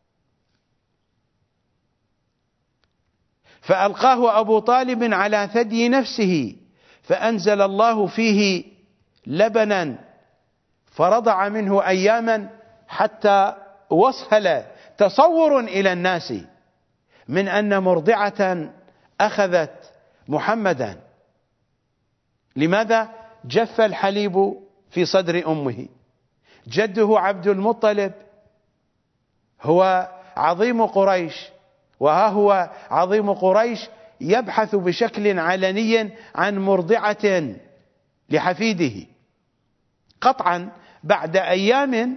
فألقاه أبو طالب على ثدي نفسه، فأنزل الله فيه لبنا فرضع منه أياما حتى وصل تصور إلى الناس من أن مرضعة أخذت محمدا. لماذا؟ جف الحليب في صدر أمه. جده عبد المطلب هو عظيم قريش، وها هو عظيم قريش يبحث بشكل علني عن مرضعة لحفيده. قطعا بعد أيام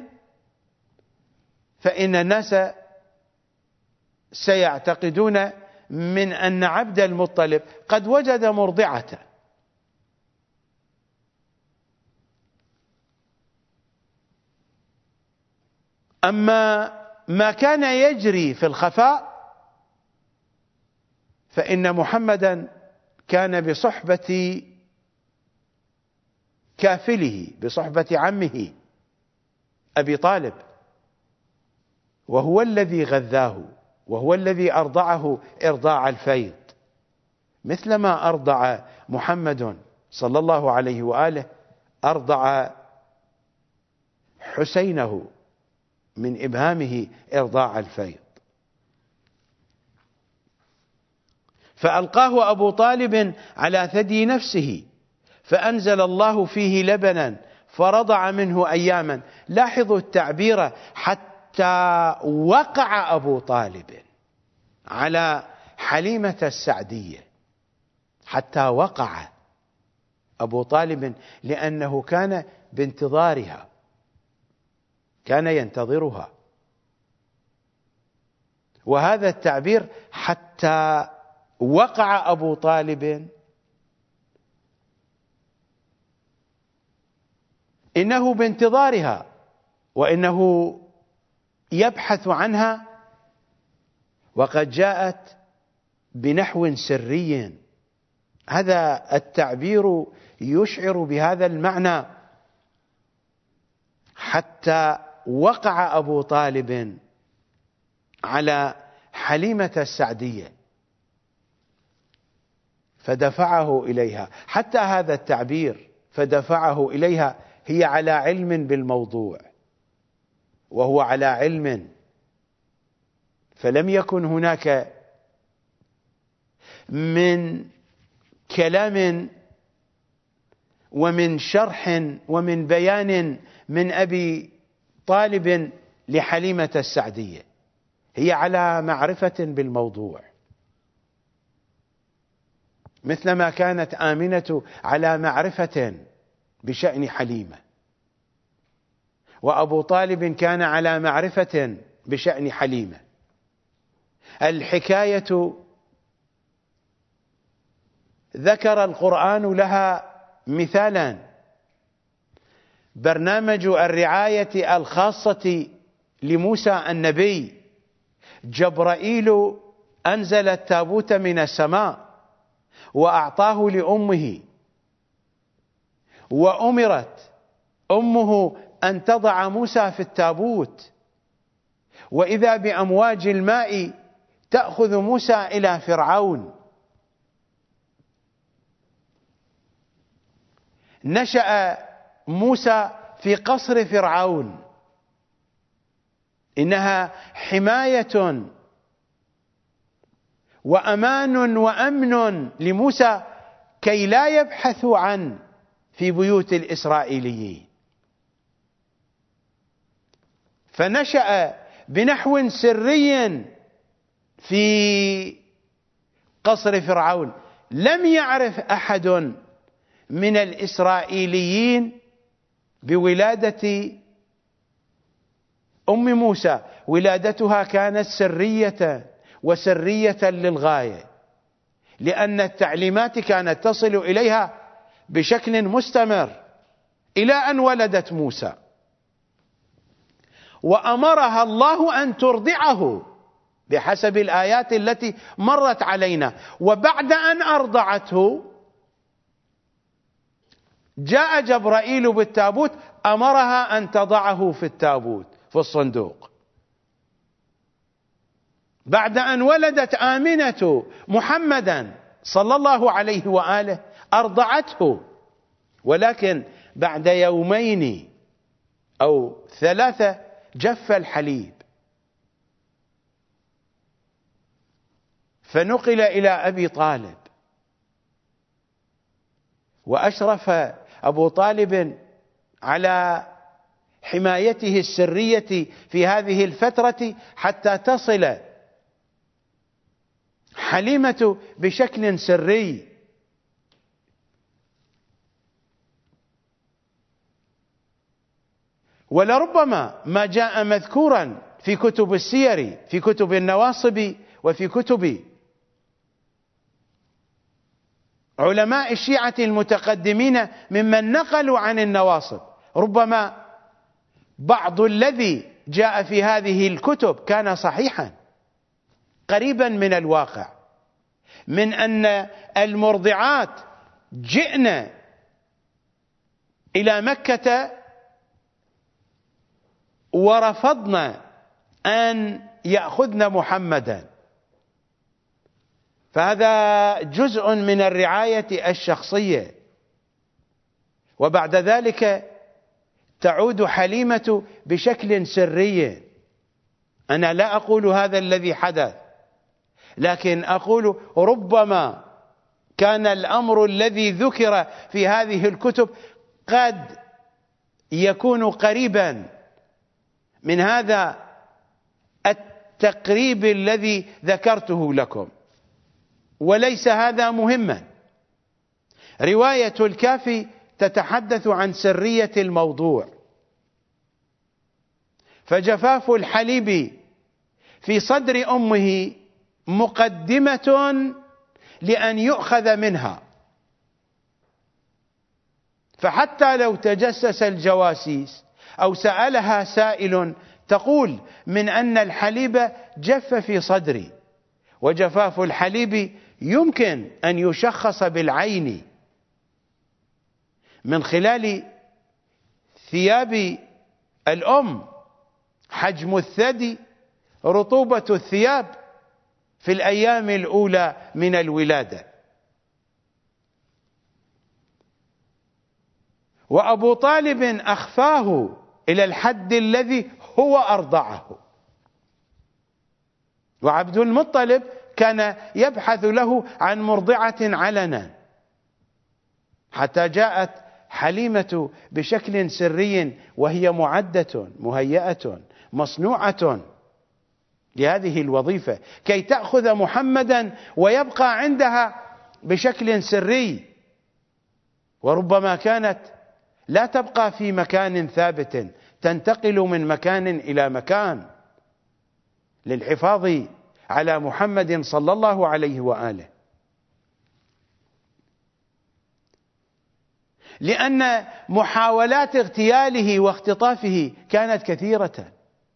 فإن الناس سيعتقدون من أن عبد المطلب قد وجد مرضعة. أما ما كان يجري في الخفاء فإن محمدا كان بصحبة كافله، بصحبة عمه أبي طالب، وهو الذي غذاه، وهو الذي أرضعه إرضاع الفيض، مثلما أرضع محمد صلى الله عليه وآله أرضع حسينه من إبهامه إرضاع الفيض. فألقاه أبو طالب على ثدي نفسه فأنزل الله فيه لبنا فرضع منه أياما. لاحظوا التعبير، حتى وقع أبو طالب على حليمة السعدية، حتى وقع أبو طالب، لأنه كان بانتظارها، كان ينتظرها. وهذا التعبير حتى وقع أبو طالب إنه بانتظارها، وإنه يبحث عنها، وقد جاءت بنحو سري. هذا التعبير يشعر بهذا المعنى، حتى وقع أبو طالب على حليمة السعدية فدفعه إليها. حتى هذا التعبير فدفعه إليها هي على علم بالموضوع، وهو على علم، فلم يكن هناك من كلام ومن شرح ومن بيان من أبي طالب لحليمة السعدية، هي على معرفة بالموضوع، مثلما كانت آمنة على معرفة بشأن حليمة، وأبو طالب كان على معرفة بشأن حليمة. الحكاية ذكر القرآن لها مثالا: برنامج الرعاية الخاصة لموسى النبي، جبرائيل أنزل التابوت من السماء وأعطاه لأمه، وأمرت أمه أن تضع موسى في التابوت، وإذا بأمواج الماء تأخذ موسى إلى فرعون. نشأ موسى في قصر فرعون، إنها حماية وأمان وأمن لموسى كي لا يبحث عن في بيوت الإسرائيليين. فنشأ بنحو سري في قصر فرعون، لم يعرف أحد من الإسرائيليين بولادة أم موسى. ولادتها كانت سرية وسرية للغاية، لأن التعليمات كانت تصل إليها بشكل مستمر إلى أن ولدت موسى، وأمرها الله أن ترضعه بحسب الآيات التي مرت علينا. وبعد أن أرضعته جاء جبرائيل بالتابوت، أمرها أن تضعه في التابوت في الصندوق. بعد أن ولدت آمنة محمدا صلى الله عليه وآله أرضعته، ولكن بعد يومين أو ثلاثة جف الحليب، فنقل إلى أبي طالب، وأشرف أبو طالب على حمايته السرية في هذه الفترة حتى تصل حليمة بشكل سري. ولربما ما جاء مذكورا في كتب السير، في كتب النواصب، وفي كتب علماء الشيعة المتقدمين ممن نقلوا عن النواصب، ربما بعض الذي جاء في هذه الكتب كان صحيحا قريبا من الواقع، من أن المرضعات جئن إلى مكة ورفضن أن يأخذن محمدا، فهذا جزء من الرعاية الشخصية. وبعد ذلك تعود حليمة بشكل سري. أنا لا أقول هذا الذي حدث، لكن أقول ربما كان الأمر الذي ذكر في هذه الكتب قد يكون قريبا من هذا التقريب الذي ذكرته لكم، وليس هذا مهما. رواية الكافي تتحدث عن سرية الموضوع، فجفاف الحليب في صدر أمه مقدمة لأن يؤخذ منها، فحتى لو تجسس الجواسيس أو سألها سائل تقول من أن الحليب جف في صدري. وجفاف الحليب يمكن أن يشخص بالعين من خلال ثياب الأم، حجم الثدي، رطوبة الثياب في الأيام الأولى من الولادة. وأبو طالب أخفاه إلى الحد الذي هو أرضعه، وعبد المطلب كان يبحث له عن مرضعة علنا، حتى جاءت حليمة بشكل سري وهي معدة مهيئة مصنوعة لهذه الوظيفة، كي تأخذ محمدا ويبقى عندها بشكل سري. وربما كانت لا تبقى في مكان ثابت، تنتقل من مكان إلى مكان للحفاظ على محمد صلى الله عليه وآله، لأن محاولات اغتياله واختطافه كانت كثيرة.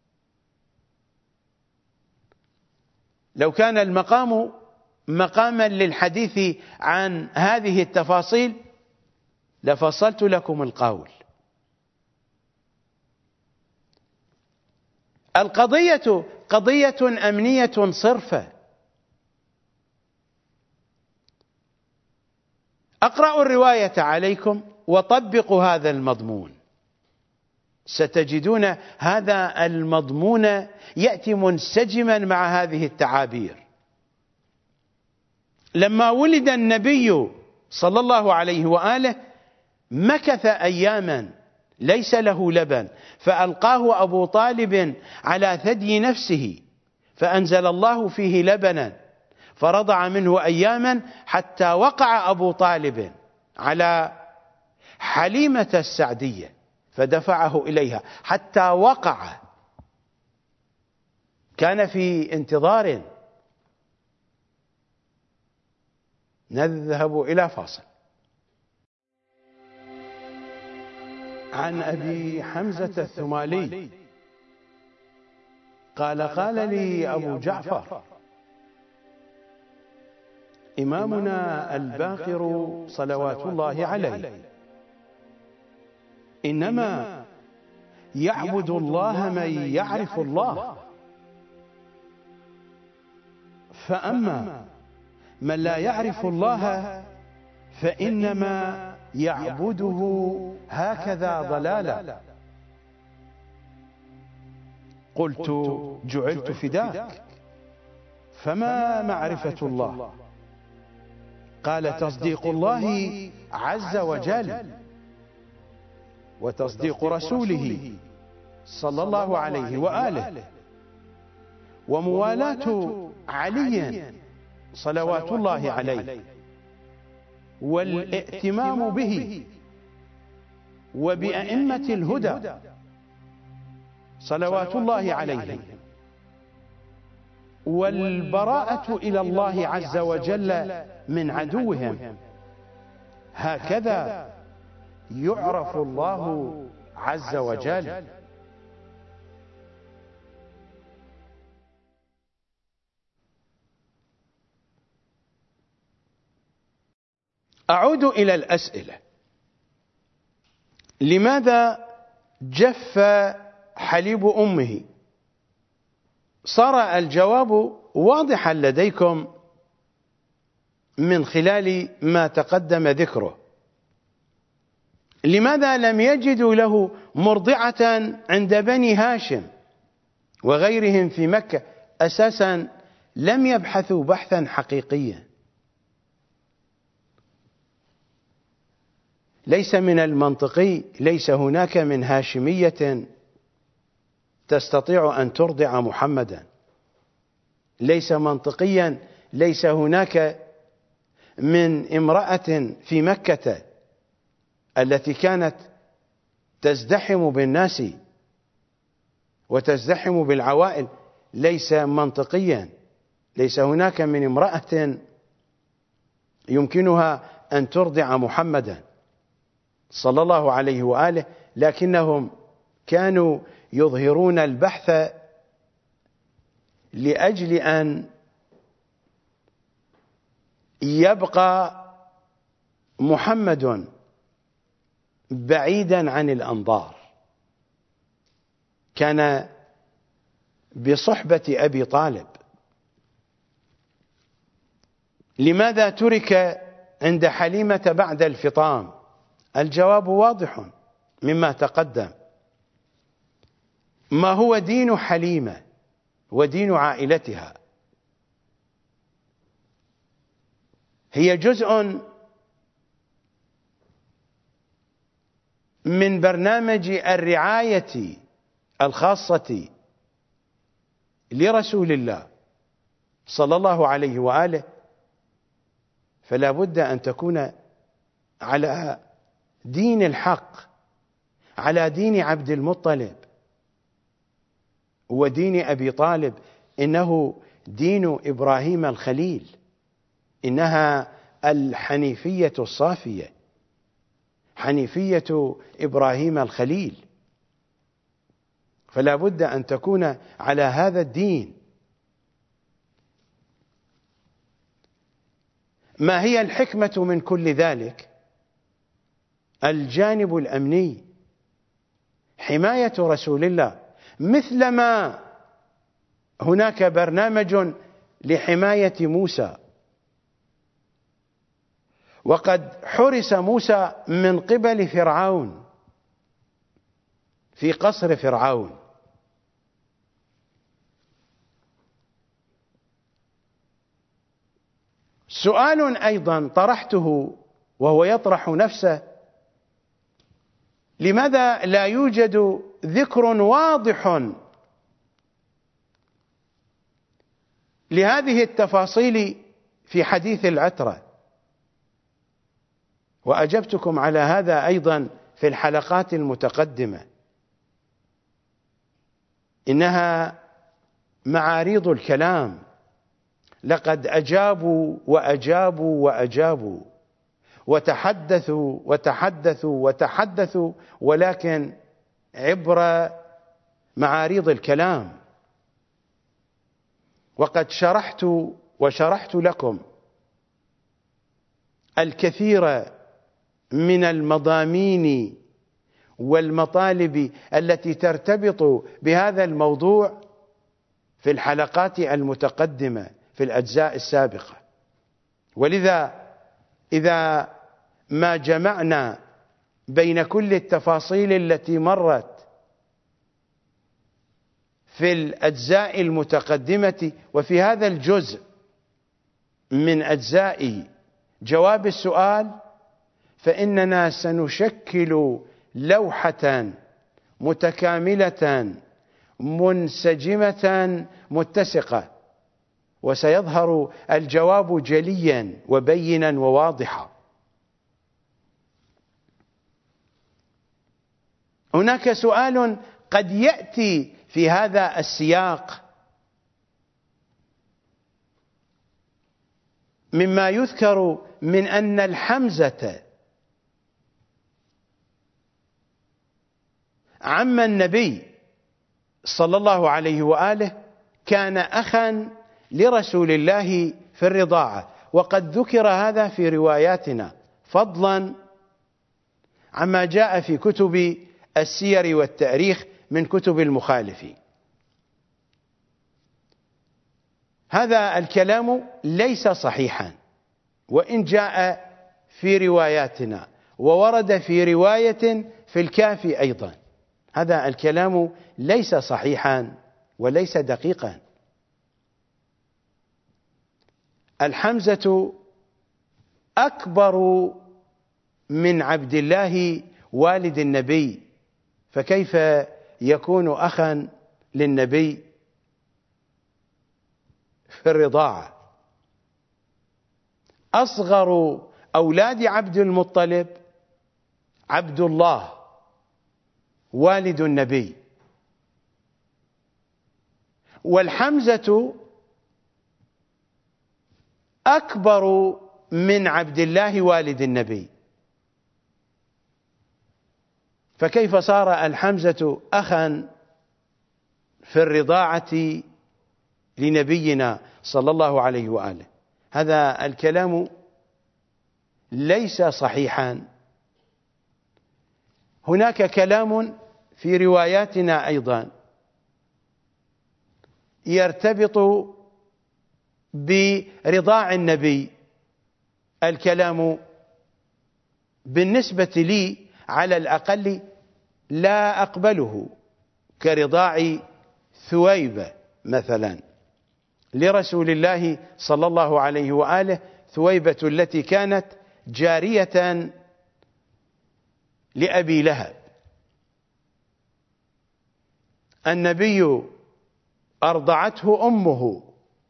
لو كان المقام مقاما للحديث عن هذه التفاصيل لفصلت لكم القول. القضية قضية أمنية صرفة. أقرأ الرواية عليكم وطبقوا هذا المضمون، ستجدون هذا المضمون يأتي منسجما مع هذه التعابير. لما ولد النبي صلى الله عليه وآله مكث أياما ليس له لبن، فألقاه أبو طالب على ثدي نفسه، فأنزل الله فيه لبنا فرضع منه أياما، حتى وقع أبو طالب على حليمة السعدية فدفعه إليها حتى وقع. كان في انتظار. نذهب إلى فاصل. عن أبي حمزة الثمالي قال قال لي أبو جعفر إمامنا الباقر صلوات الله عليه إنما يعبد الله من يعرف الله، فأما من لا يعرف الله فإنما يعبده هكذا ضلالا. قلت جعلت فداك، فما معرفة الله؟ قال تصديق الله عز وجل، وتصديق رسوله صلى الله عليه وآله، وموالاة علي صلوات الله عليه، والائتمام به وبأئمة الهدى صلوات الله عليهم، والبراءة إلى الله عز وجل من عدوهم. هكذا يعرف الله عز وجل. أعود إلى الأسئلة. لماذا جف حليب أمه؟ صار الجواب واضحا لديكم من خلال ما تقدم ذكره. لماذا لم يجدوا له مرضعة عند بني هاشم وغيرهم في مكة؟ أساسا لم يبحثوا بحثا حقيقيا. ليس من المنطقي، ليس هناك من هاشمية تستطيع أن ترضع محمدا. ليس منطقيا، ليس هناك من امرأة في مكة التي كانت تزدحم بالناس وتزدحم بالعوائل، ليس منطقيا، ليس هناك من امرأة يمكنها أن ترضع محمدا صلى الله عليه وآله، لكنهم كانوا يظهرون البحث لأجل أن يبقى محمد بعيدا عن الأنظار. كان بصحبة أبي طالب. لماذا ترك عند حليمة بعد الفطام؟ الجواب واضح مما تقدم. ما هو دين حليمة ودين عائلتها؟ هي جزء من برنامج الرعاية الخاصة لرسول الله صلى الله عليه وآله، فلا بد أن تكون على دين الحق، على دين عبد المطلب ودين أبي طالب. إنه دين إبراهيم الخليل، إنها الحنيفية الصافية، حنيفية إبراهيم الخليل. فلا بد أن تكون على هذا الدين. ما هي الحكمة من كل ذلك؟ الجانب الأمني، حماية رسول الله، مثلما هناك برنامج لحماية موسى، وقد حرس موسى من قبل فرعون في قصر فرعون. سؤال أيضا طرحته وهو يطرح نفسه: لماذا لا يوجد ذكر واضح لهذه التفاصيل في حديث العترة؟ وأجبتكم على هذا أيضا في الحلقات المتقدمة. إنها معاريض الكلام، لقد أجابوا وأجابوا وأجابوا وتحدثوا وتحدثوا وتحدثوا، ولكن عبر معاريض الكلام. وقد شرحت وشرحت لكم الكثير من المضامين والمطالب التي ترتبط بهذا الموضوع في الحلقات المتقدمة في الأجزاء السابقة. ولذا إذا ما جمعنا بين كل التفاصيل التي مرت في الأجزاء المتقدمة وفي هذا الجزء من أجزاء جواب السؤال، فإننا سنشكل لوحة متكاملة منسجمة متسقة، وسيظهر الجواب جليا وبينا وواضحا. هناك سؤال قد يأتي في هذا السياق مما يذكر من أن الحمزة عم النبي صلى الله عليه وآله كان أخا لرسول الله في الرضاعة، وقد ذكر هذا في رواياتنا، فضلا عما جاء في كتب السير والتاريخ من كتب المخالفين. هذا الكلام ليس صحيحا، وإن جاء في رواياتنا وورد في رواية في الكافي أيضا. هذا الكلام ليس صحيحا وليس دقيقا. الحمزة أكبر من عبد الله والد النبي، فكيف يكون أخا للنبي في الرضاعة؟ أصغر أولاد عبد المطلب عبد الله والد النبي، والحمزة أكبر من عبد الله والد النبي، فكيف صار الحمزة أخا في الرضاعة لنبينا صلى الله عليه وآله؟ هذا الكلام ليس صحيحا. هناك كلام في رواياتنا أيضا يرتبط برضاع النبي. الكلام بالنسبة لي على الأقل لا أقبله، كرضاع ثويبة مثلا لرسول الله صلى الله عليه وآله، ثويبة التي كانت جارية لأبي لهب. النبي أرضعته أمه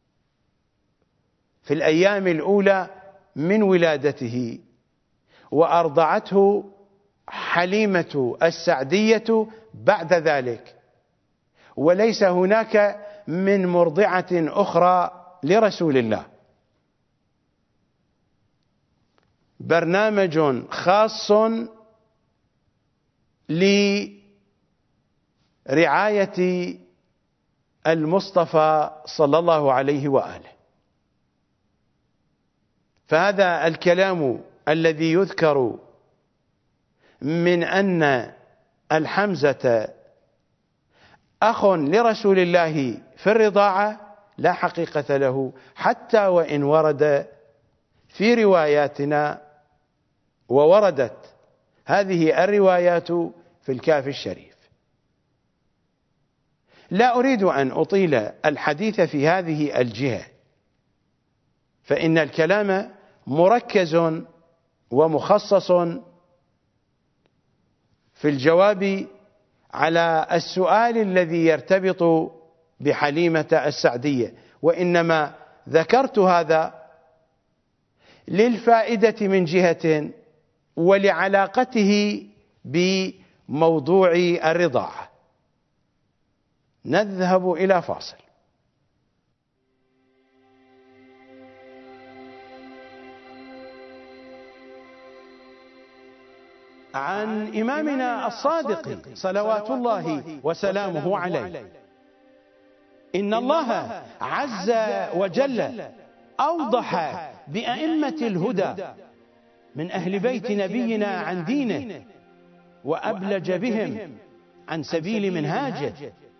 في الأيام الأولى من ولادته، وأرضعته حليمة السعدية بعد ذلك، وليس هناك من مرضعة أخرى لرسول الله. برنامج خاص لرعاية المصطفى صلى الله عليه وآله. فهذا الكلام الذي يذكر من أن الحمزة أخ لرسول الله في الرضاعة لا حقيقة له، حتى وإن ورد في رواياتنا، ووردت هذه الروايات في الكافي الشريف. لا أريد أن أطيل الحديث في هذه الجهة، فإن الكلام مركز ومخصص في الجواب على السؤال الذي يرتبط بحليمة السعدية، وإنما ذكرت هذا للفائدة من جهة ولعلاقته بموضوع الرضاعة. نذهب إلى فاصل. عن إمامنا الصادق صلوات الله وسلامه عليه: إن الله عز وجل أوضح بأئمة الهدى من أهل بيت نبينا عن دينه، وأبلج بهم عن سبيل منهاجه،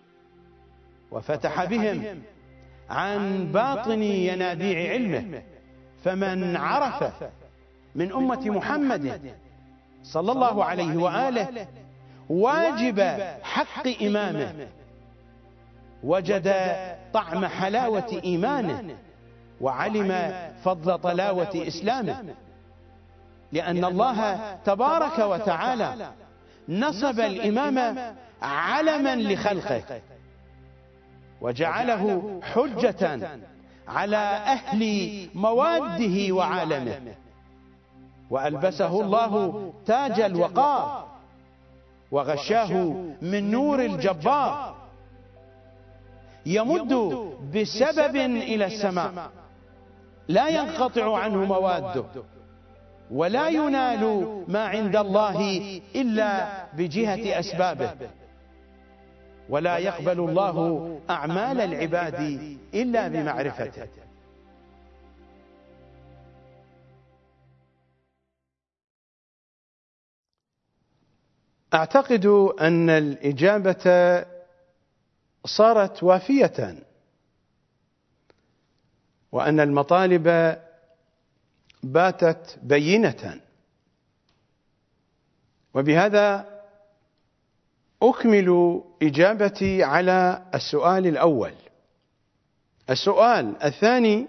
وفتح بهم عن باطن ينابيع علمه. فمن عرف من أمة محمد صلى الله عليه وآله واجب حق إمامه وجد طعم حلاوة إيمانه، وعلم فضل طلاوة إسلامه، لأن الله تبارك وتعالى نصب الإمام علما لخلقه، وجعله حجة على أهل مواده وعالمه، وألبسه الله تاج الوقار، وغشاه من نور الجبار، يمد بسبب إلى السماء لا ينقطع عنه مواده، ولا ينال ما عند الله إلا بجهة أسبابه، ولا يقبل الله أعمال العباد إلا بمعرفته. أعتقد أن الإجابة صارت وافية، وأن المطالب باتت بينة. وبهذا أكمل إجابتي على السؤال الأول. السؤال الثاني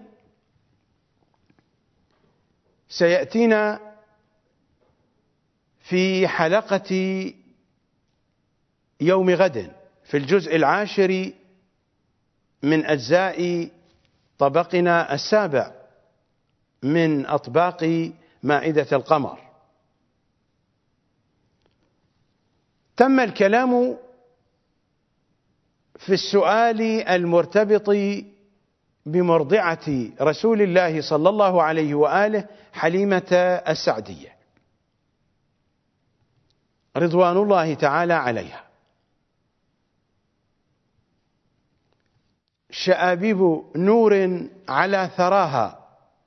سيأتينا في حلقة يوم غد في الجزء العاشر من أجزاء طبقنا السابع من أطباق مائدة القمر. تم الكلام في السؤال المرتبط بمرضعة رسول الله صلى الله عليه وآله حليمة السعدية رضوان الله تعالى عليها. شآبيب نور على ثراها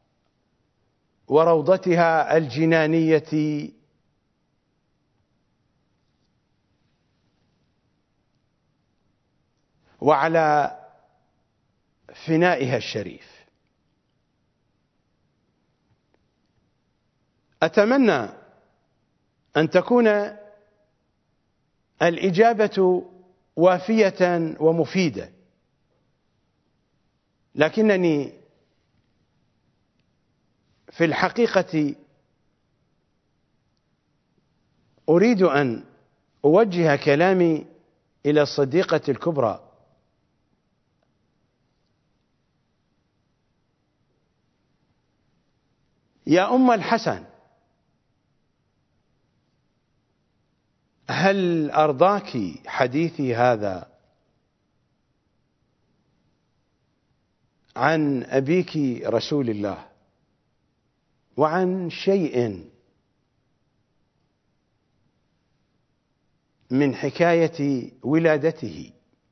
وروضتها الجنانية وعلى فنائها الشريف. أتمنى أن تكون الإجابة وافية ومفيدة، لكنني في الحقيقة أريد أن أوجه كلامي إلى الصديقة الكبرى يا أم الحسن، هل أرضاك حديثي هذا عن أبيك رسول الله وعن شيء من حكاية ولادته؟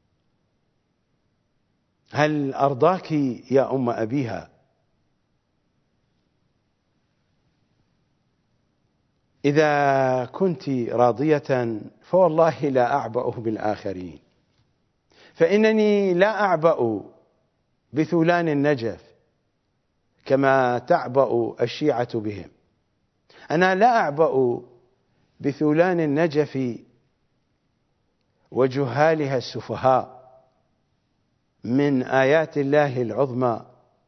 هل أرضاك يا أم أبيها؟ إذا كنت راضية فوالله لا أعبأ بالآخرين، فإنني لا أعبأ بثولان النجف كما تعبأ الشيعة بهم. أنا لا أعبأ بثولان النجف وجهالها السفهاء من آيات الله العظمى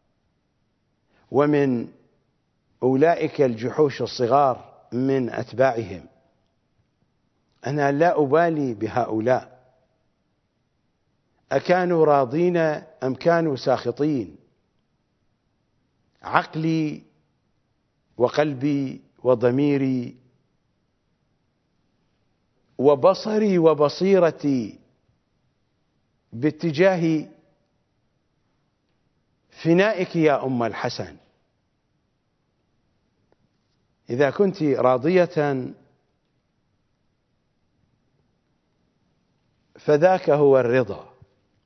ومن أولئك الجحوش الصغار من أتباعهم. أنا لا أبالي بهؤلاء، أكانوا راضين أم كانوا ساخطين. عقلي وقلبي وضميري وبصري وبصيرتي باتجاه فنائك يا أم الحسن. إذا كنت راضية فذاك هو الرضا،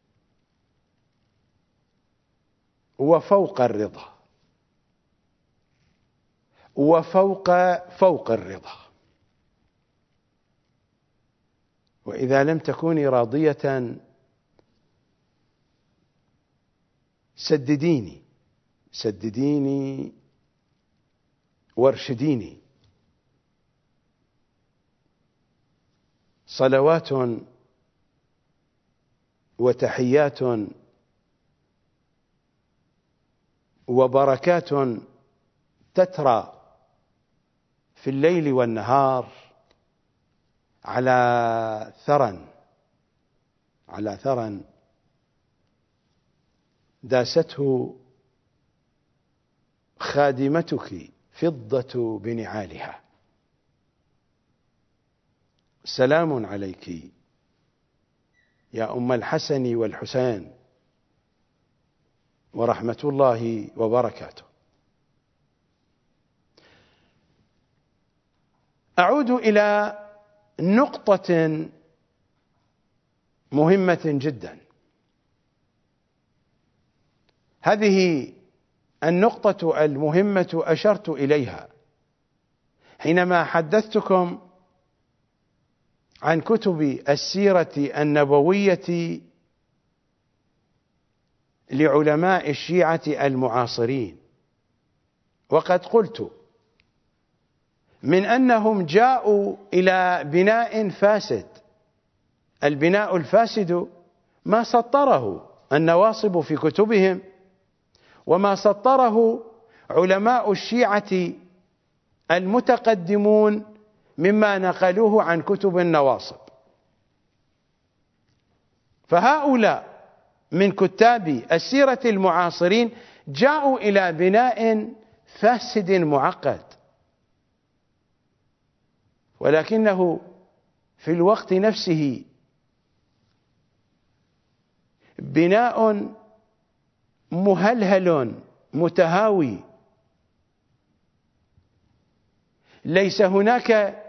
وفوق الرضا، وفوق فوق الرضا. وإذا لم تكوني راضية سدديني سدديني وارشديني. صلوات وتحيات وبركات تترى في الليل والنهار على ثرى على ثرى داسته خادمتك فضة بنعالها. سلام عليك يا أم الحسن والحسين ورحمة الله وبركاته. أعود إلى نقطة مهمة جدا. هذه النقطة المهمة أشرت إليها حينما حدثتكم عن كتب السيرة النبوية لعلماء الشيعة المعاصرين، وقد قلت من أنهم جاءوا إلى بناء فاسد. البناء الفاسد ما سطره النواصب في كتبهم، وما سطره علماء الشيعة المتقدمون مما نقلوه عن كتب النواصب. فهؤلاء من كتاب السيرة المعاصرين جاءوا إلى بناء فاسد معقد، ولكنه في الوقت نفسه بناء مهلهل متهاوي، ليس هناك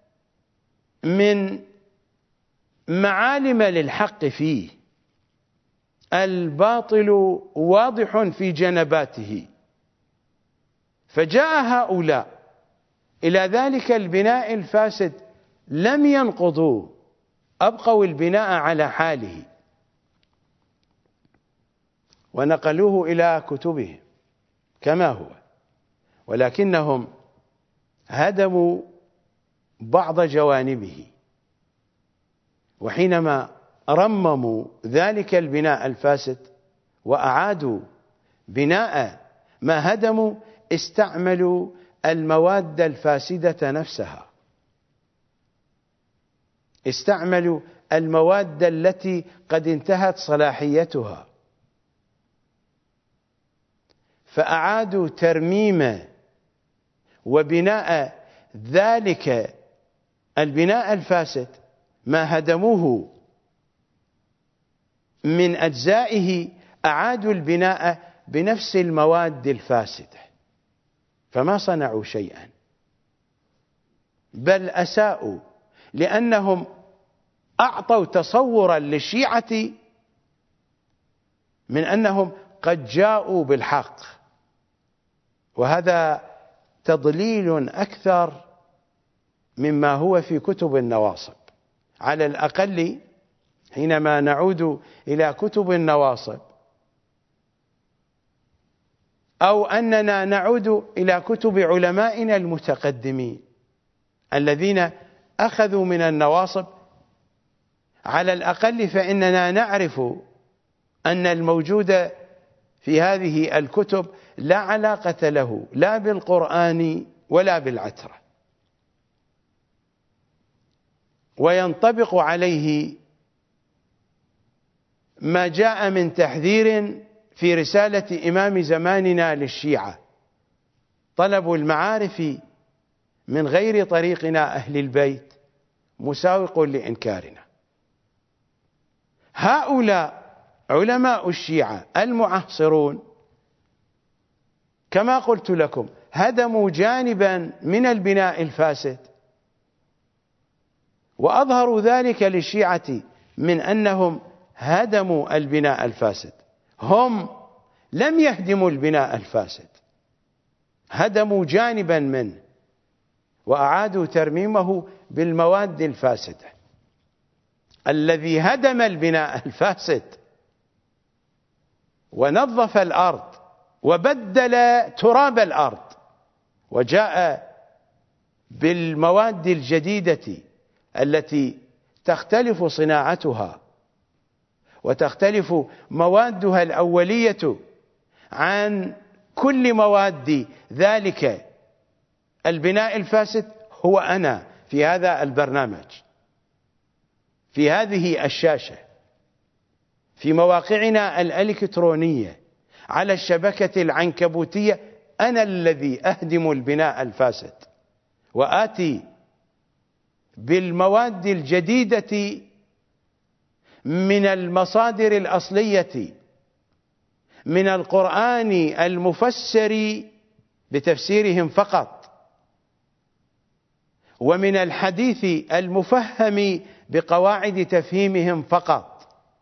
من معالم للحق فيه، الباطل واضح في جنباته. فجاء هؤلاء إلى ذلك البناء الفاسد، لم ينقضوا، أبقوا البناء على حاله ونقلوه إلى كتبهم كما هو، ولكنهم هدموا بعض جوانبه. وحينما رمموا ذلك البناء الفاسد وأعادوا بناء ما هدموا، استعملوا المواد الفاسدة نفسها، استعملوا المواد التي قد انتهت صلاحيتها، فأعادوا ترميم وبناء ذلك البناء الفاسد، ما هدموه من أجزائه أعادوا البناء بنفس المواد الفاسدة، فما صنعوا شيئا، بل أساءوا، لأنهم أعطوا تصورا للشيعة من أنهم قد جاءوا بالحق، وهذا تضليل أكثر مما هو في كتب النواصب. على الأقل حينما نعود إلى كتب النواصب، أو أننا نعود إلى كتب علمائنا المتقدمين الذين أخذوا من النواصب، على الأقل فإننا نعرف أن الموجود في هذه الكتب لا علاقة له لا بالقرآن ولا بالعترة، وينطبق عليه ما جاء من تحذير في رسالة إمام زماننا للشيعة: طلب المعارف من غير طريقنا أهل البيت مساوق لإنكارنا. هؤلاء علماء الشيعة المعاصرون كما قلت لكم هدموا جانبا من البناء الفاسد، وأظهروا ذلك للشيعة من أنهم هدموا البناء الفاسد. هم لم يهدموا البناء الفاسد، هدموا جانبا منه وأعادوا ترميمه بالمواد الفاسدة. الذي هدم البناء الفاسد ونظف الأرض وبدل تراب الأرض وجاء بالمواد الجديدة التي تختلف صناعتها وتختلف موادها الأولية عن كل مواد ذلك البناء الفاسد، هو أنا في هذا البرنامج، في هذه الشاشة، في مواقعنا الإلكترونية، على الشبكة العنكبوتية. أنا الذي أهدم البناء الفاسد وآتي بالمواد الجديدة من المصادر الأصلية، من القرآن المفسر بتفسيرهم فقط، ومن الحديث المفهم بقواعد تفهيمهم فقط.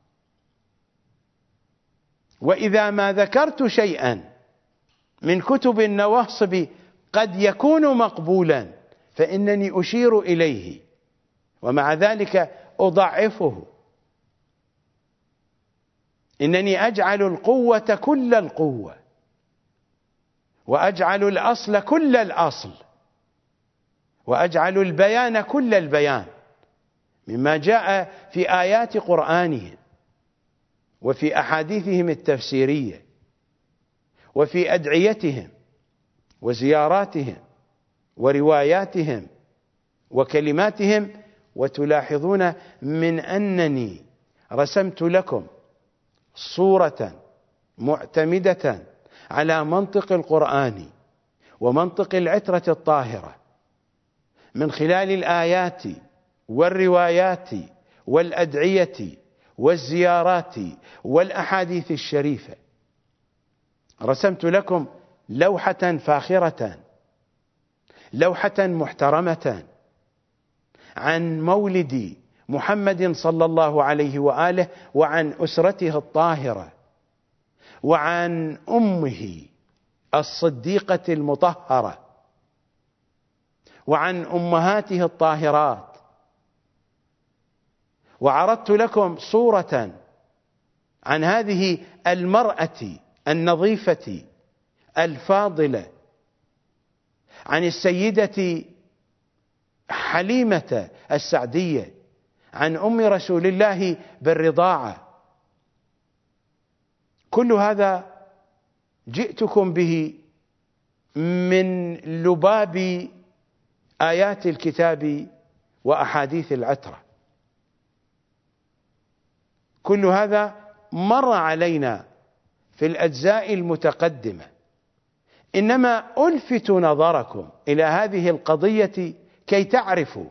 وإذا ما ذكرت شيئا من كتب النواصب قد يكون مقبولا فإنني أشير إليه، ومع ذلك أضعفه. إنني أجعل القوة كل القوة، وأجعل الأصل كل الأصل، وأجعل البيان كل البيان، مما جاء في آيات قرآنهم وفي أحاديثهم التفسيرية وفي أدعيتهم وزياراتهم ورواياتهم وكلماتهم. وتلاحظون من أنني رسمت لكم صورة معتمدة على منطق القرآن ومنطق العترة الطاهرة من خلال الآيات والروايات والأدعية والزيارات والأحاديث الشريفة. رسمت لكم لوحة فاخرة، لوحة محترمة عن مولد محمد صلى الله عليه وآله، وعن أسرته الطاهرة، وعن أمه الصديقة المطهرة، وعن أمهاته الطاهرات. وعرضت لكم صورة عن هذه المرأة النظيفة الفاضلة، عن السيدة حليمة السعدية، عن أم رسول الله بالرضاعة. كل هذا جئتكم به من لباب آيات الكتاب وأحاديث العترة. كل هذا مر علينا في الأجزاء المتقدمة، إنما ألفت نظركم إلى هذه القضية كي تعرفوا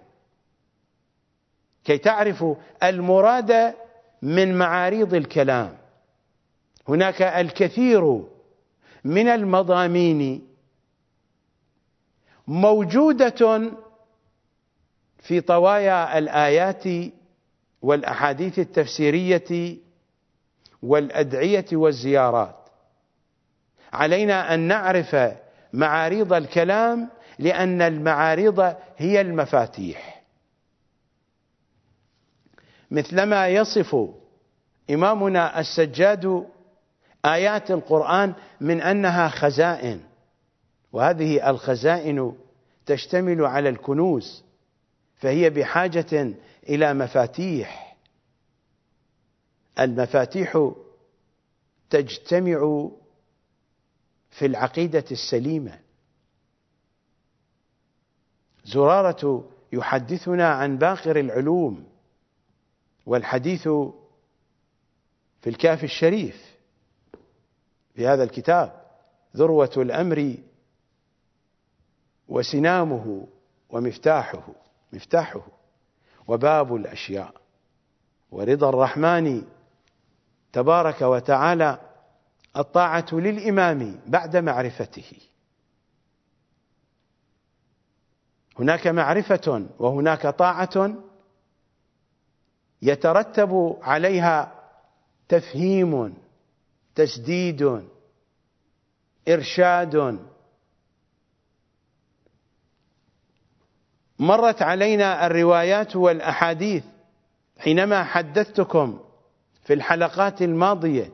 كي تعرفوا المراد من معاريض الكلام. هناك الكثير من المضامين موجودة في طوايا الآيات والأحاديث التفسيرية والأدعية والزيارات. علينا أن نعرف معاريض الكلام، لأن المعاريض هي المفاتيح. مثلما يصف إمامنا السجاد آيات القرآن من أنها خزائن، وهذه الخزائن تشتمل على الكنوز، فهي بحاجة إلى مفاتيح. المفاتيح تجتمع في العقيدة السليمة. زرارة يحدثنا عن باقر العلوم، والحديث في الكافي الشريف في هذا الكتاب ذروة الأمر وسنامه ومفتاحه مفتاحه وباب الأشياء، ورضا الرحمن تبارك وتعالى الطاعة للإمام بعد معرفته. هناك معرفة وهناك طاعة يترتب عليها تفهيم، تسديد، إرشاد. مرت علينا الروايات والأحاديث حينما حدثتكم في الحلقات الماضية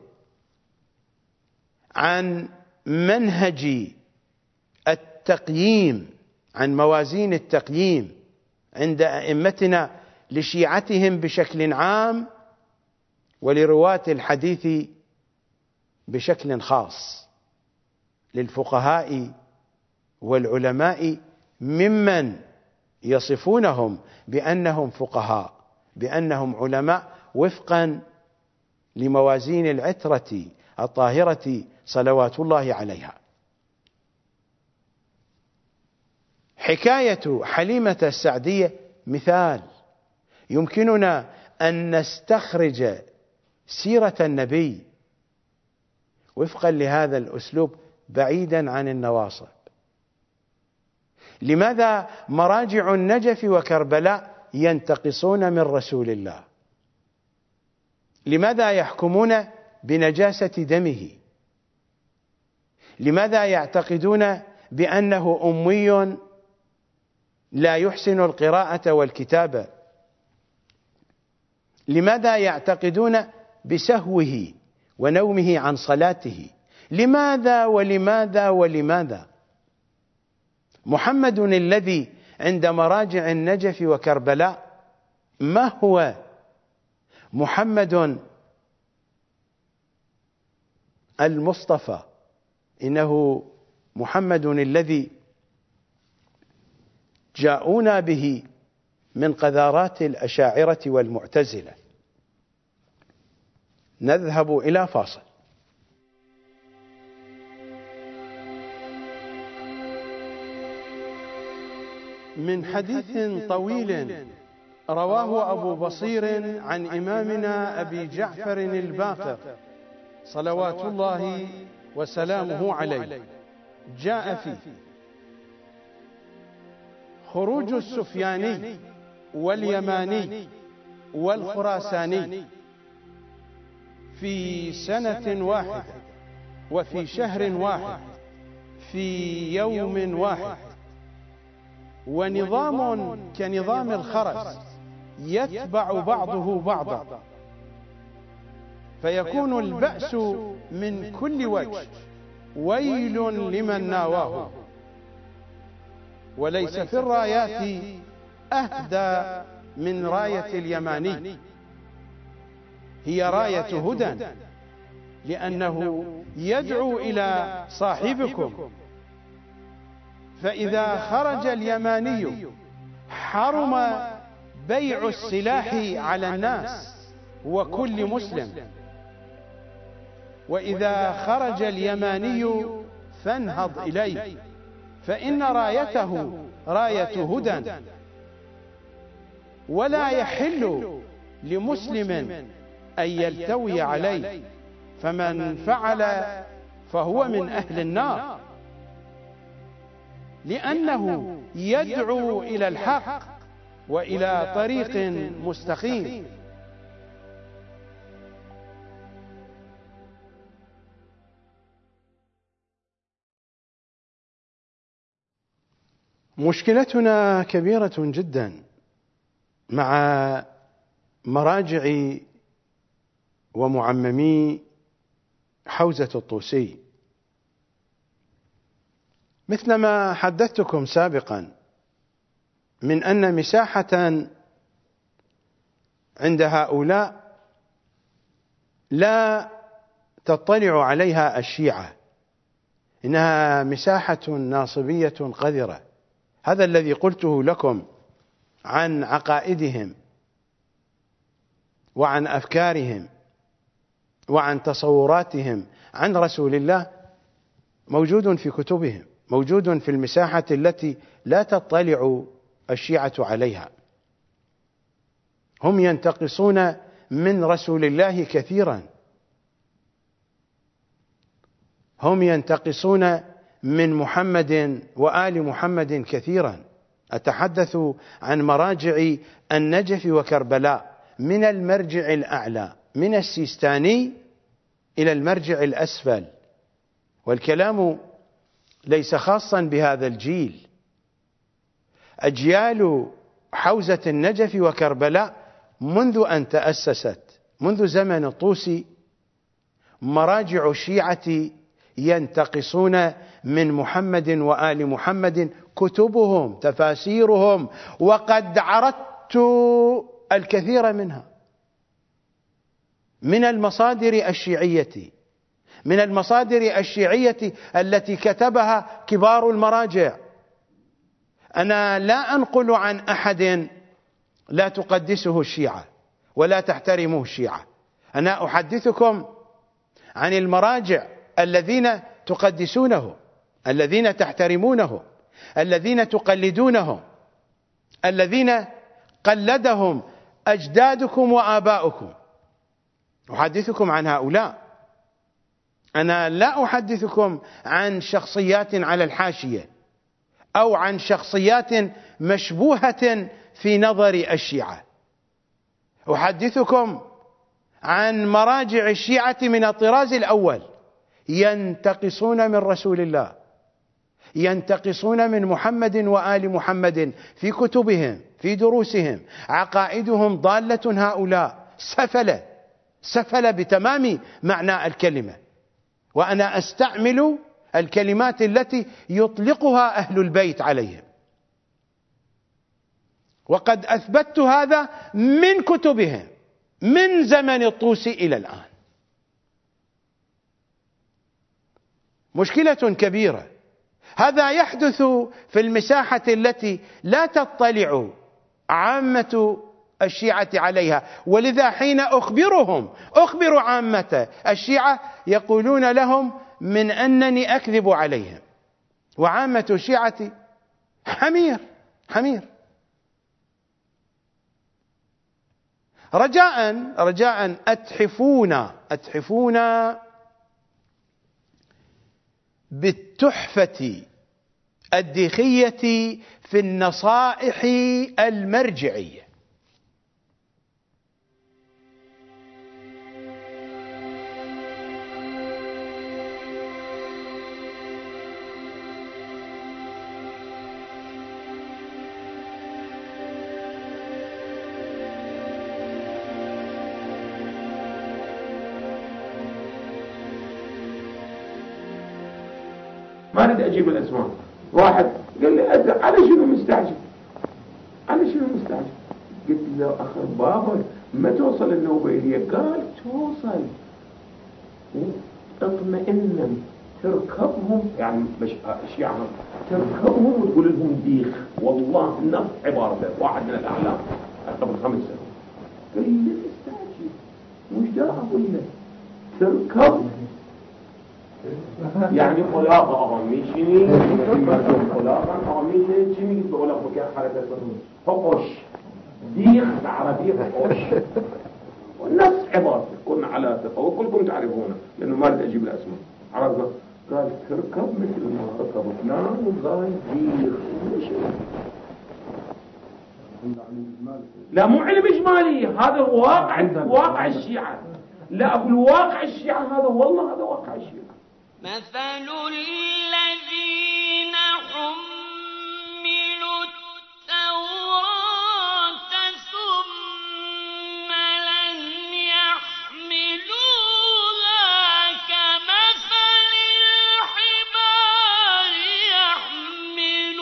عن منهج التقييم، عن موازين التقييم عند أئمتنا لشيعتهم بشكل عام ولرواة الحديث بشكل خاص، للفقهاء والعلماء ممن يصفونهم بأنهم فقهاء، بأنهم علماء وفقا لموازين العترة الطاهرة صلوات الله عليها. حكاية حليمة السعدية مثال يمكننا أن نستخرج سيرة النبي وفقا لهذا الأسلوب بعيدا عن النواصب. لماذا مراجع النجف وكربلاء ينتقصون من رسول الله؟ لماذا يحكمون بنجاسة دمه؟ لماذا يعتقدون بأنه أمي لا يحسن القراءة والكتابة؟ لماذا يعتقدون بسهوه ونومه عن صلاته. لماذا ولماذا ولماذا؟ محمد الذي عند مراجع النجف وكربلاء ما هو محمد المصطفى، إنه محمد الذي جاءونا به من قذارات الأشاعرة والمعتزلة. نذهب إلى فاصل. من حديث طويل رواه أبو بصير عن إمامنا أبي جعفر الباقر صلوات الله وسلامه عليه، جاء فيه: خروج السفياني واليماني والخراساني في سنة واحدة وفي شهر واحد في يوم واحد، ونظام كنظام الخرس يتبع بعضه بعضا، فيكون البأس من كل وجه، ويل لمن ناواه. وليس في الرايات أهدى من راية اليماني، هي راية هدى، لأنه يدعو إلى صاحبكم، فإذا خرج اليماني حرم بيع السلاح على الناس وكل مسلم، وإذا خرج اليماني فانهض إليه، فإن رايته راية هدى، ولا يحل لمسلم أن يلتوي عليه، فمن فعل فهو من أهل النار، لأنه يدعو إلى الحق وإلى طريق مستقيم. مشكلتنا كبيرة جدا مع مراجع ومعممي حوزة الطوسي، مثلما حدثتكم سابقا من أن مساحة عند هؤلاء لا تطلع عليها الشيعة، إنها مساحة ناصبية قذرة. هذا الذي قلته لكم عن عقائدهم وعن أفكارهم وعن تصوراتهم عن رسول الله موجود في كتبهم، موجود في المساحة التي لا تطلع الشيعة عليها. هم ينتقصون من رسول الله كثيرا، هم ينتقصون من محمد وآل محمد كثيرا. أتحدث عن مراجع النجف وكربلاء من المرجع الأعلى من السيستاني إلى المرجع الأسفل، والكلام ليس خاصا بهذا الجيل. أجيال حوزة النجف وكربلاء منذ أن تأسست منذ زمن الطوسي مراجع الشيعة ينتقصون من محمد وآل محمد كتبهم تفاسيرهم، وقد عرضت الكثير منها من المصادر الشيعية من المصادر الشيعية التي كتبها كبار المراجع. أنا لا أنقل عن أحد لا تقدسه الشيعة ولا تحترمه الشيعة، أنا أحدثكم عن المراجع الذين تقدسونه، الذين تحترمونه، الذين تقلدونهم، الذين قلدهم أجدادكم وآباؤكم. أحدثكم عن هؤلاء، أنا لا أحدثكم عن شخصيات على الحاشية أو عن شخصيات مشبوهة في نظر الشيعة. أحدثكم عن مراجع الشيعة من الطراز الأول، ينتقصون من رسول الله، ينتقصون من محمد وآل محمد في كتبهم في دروسهم. عقائدهم ضالة، هؤلاء سفلة سفل بتمام معنى الكلمة، وأنا أستعمل الكلمات التي يطلقها أهل البيت عليهم، وقد أثبتت هذا من كتبهم من زمن الطوسي إلى الآن. مشكلة كبيرة. هذا يحدث في المساحة التي لا تطلع عامة الشيعة عليها، ولذا حين أخبرهم أخبر عامة الشيعة يقولون لهم من أنني أكذب عليهم، وعامة الشيعة حمير حمير. رجاء رجاء أتحفونا أتحفونا بالتحفة الديخية في النصائح المرجعية. ما أريد أجيب الأسماء. واحد قال لي على شنو مستعجل؟ على شنو مستعجل؟ قلت له أخر بابا ما توصل النوبيلية؟ قال توصل، اطمئنا تركبهم، يعني مش الشيعة تركبهم وتقول لهم ديخ، والله نفس عبارته واحد من الأعلام قبل خمس سنوات. قال لي مستعجل مش دا أقول لك تركب، يعني خلاقة أغمي شيني مردم خلاقا أغمي شيني بقول لك بكاء حركة فقش ديخ عربية فقش، ونفس عبارته كنا على تفوق كلكم تعرفونه لأنه ما أريد أجيب الأسماء. عرفنا قال تركب مثل ما ركب فلان وقال ديخ مش لا مو علم إجمالي، هذا واقع واقع الشيعة. لا أقول واقع الشيعة هذا، والله هذا واقع الشيعة. مثل الذين حملوا التوراة ثم لم يحملوها كمثل الحمار يحمل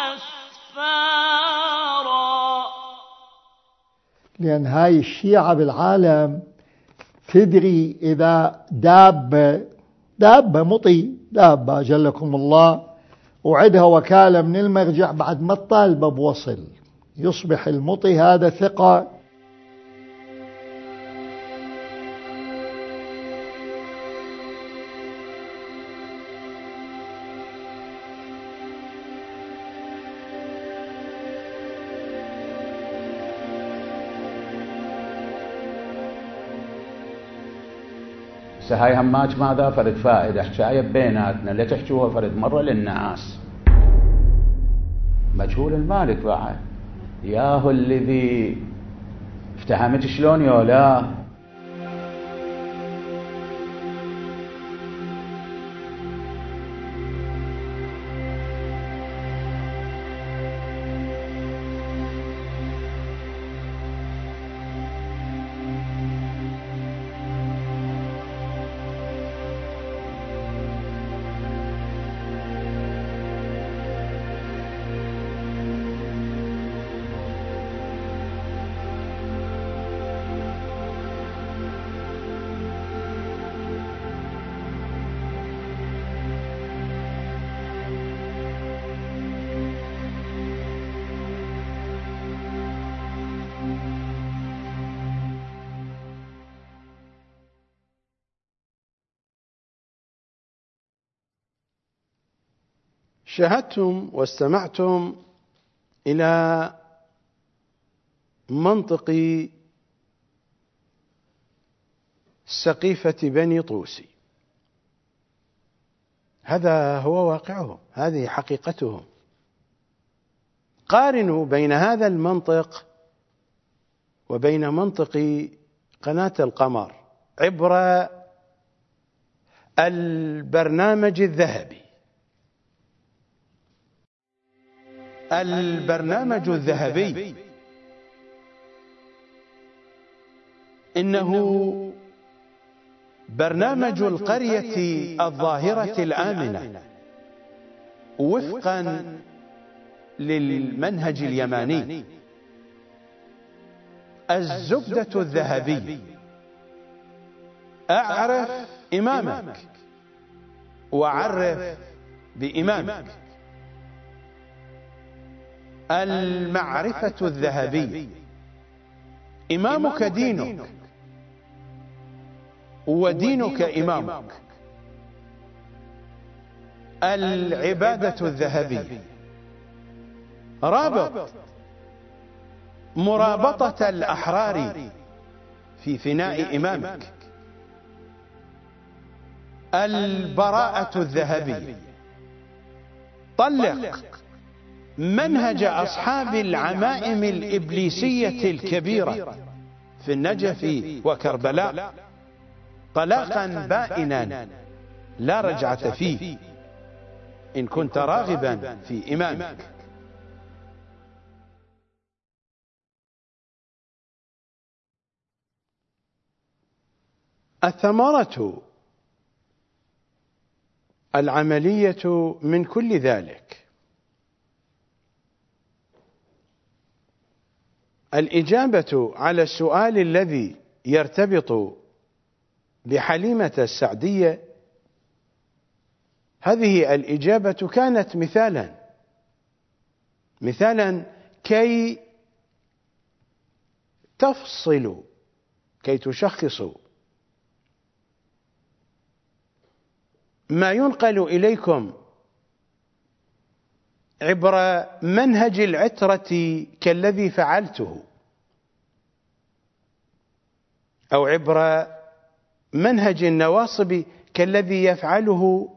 أسفارا. لأن هاي الشيعة بالعالم تدري إذا دابة دابة مطي دابة أجلكم الله وعدها وكالة من المرجع بعد ما الطالبة بوصل، يصبح المطي هذا ثقة. هاي هماج ماذا فرد فائدة حكاية بيناتنا لا تحكوها فرد مرة للناس. مجهول المالك بعد ياهو الذي افتهمت شلون يولا. شاهدتم واستمعتم إلى منطق سقيفة بني طوسي. هذا هو واقعهم، هذه حقيقتهم. قارنوا بين هذا المنطق وبين منطق قناة القمر عبر البرنامج الذهبي. البرنامج الذهبي إنه برنامج القرية الظاهرة الآمنة وفقا للمنهج اليماني. الزبدة الذهبية: أعرف إمامك وعرف بإمامك. المعرفة الذهبية: إمامك دينك ودينك إمامك. العبادة الذهبية: رابط مرابطة الأحرار في فناء إمامك. البراءة الذهبية: طلق منهج أصحاب العمائم الإبليسية الكبيرة في النجف وكربلاء طلاقا بائنا لا رجعة فيه إن كنت راغبا في إمامك. الثمرة العملية من كل ذلك: الإجابة على السؤال الذي يرتبط بحليمة السعدية. هذه الإجابة كانت مثالا مثالا كي تفصلوا، كي تشخصوا ما ينقل إليكم عبر منهج العترة كالذي فعلته، أو عبر منهج النواصب كالذي يفعله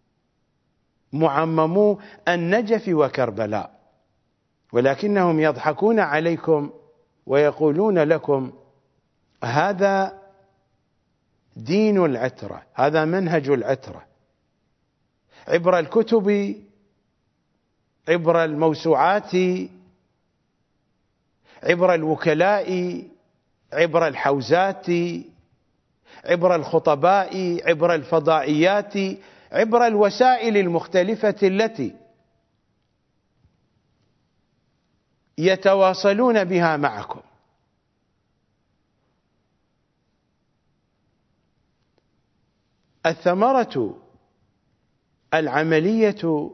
معممو النجف وكربلاء، ولكنهم يضحكون عليكم ويقولون لكم هذا دين العترة، هذا منهج العترة، عبر الكتب، عبر الموسوعات، عبر الوكلاء، عبر الحوزات، عبر الخطباء، عبر الفضائيات، عبر الوسائل المختلفة التي يتواصلون بها معكم. الثمرة العملية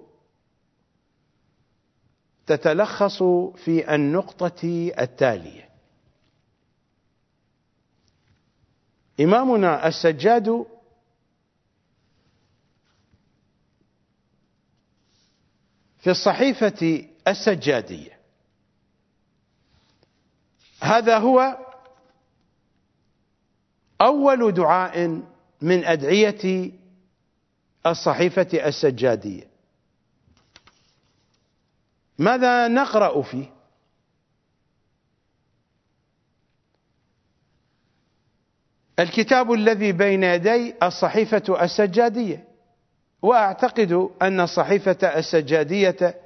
تتلخص في النقطة التالية: إمامنا السجاد في الصحيفة السجادية، هذا هو أول دعاء من أدعية الصحيفة السجادية. ماذا نقرأ فيه؟ الكتاب الذي بين يدي الصحيفة السجادية، وأعتقد أن الصحيفة السجادية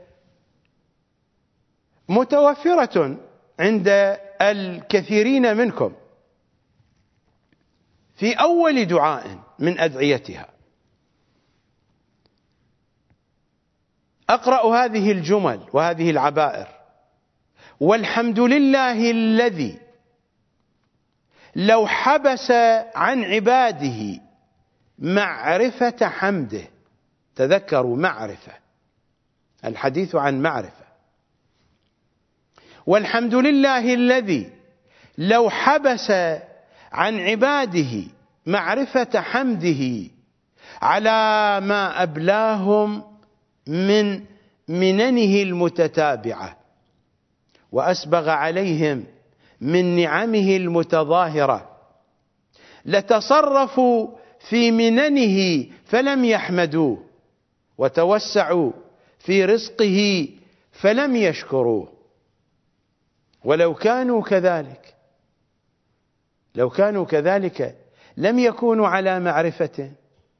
متوفرة عند الكثيرين منكم في أول دعاء من أدعيتها. أقرأ هذه الجمل وهذه العبائر: والحمد لله الذي لو حبس عن عباده معرفة حمده. تذكروا معرفة، الحديث عن معرفة. والحمد لله الذي لو حبس عن عباده معرفة حمده على ما أبلاهم من مننه المتتابعة وأسبغ عليهم من نعمه المتظاهرة، لتصرفوا في مننه فلم يحمدوه، وتوسعوا في رزقه فلم يشكروه. ولو كانوا كذلك لو كانوا كذلك لم يكونوا على معرفة،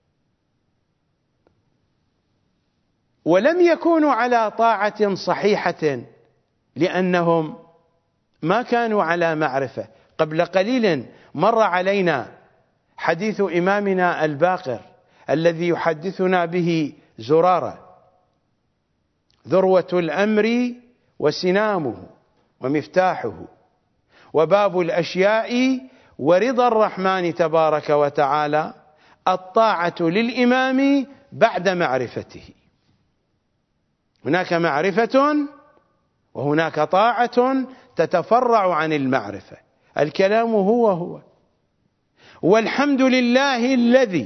ولم يكونوا على طاعة صحيحة، لأنهم ما كانوا على معرفة. قبل قليل مر علينا حديث إمامنا الباقر الذي يحدثنا به زرارة: ذروة الأمر وسنامه ومفتاحه وباب الأشياء ورضا الرحمن تبارك وتعالى الطاعة للإمام بعد معرفته. هناك معرفة وهناك طاعة تتفرع عن المعرفة. الكلام هو هو. والحمد لله الذي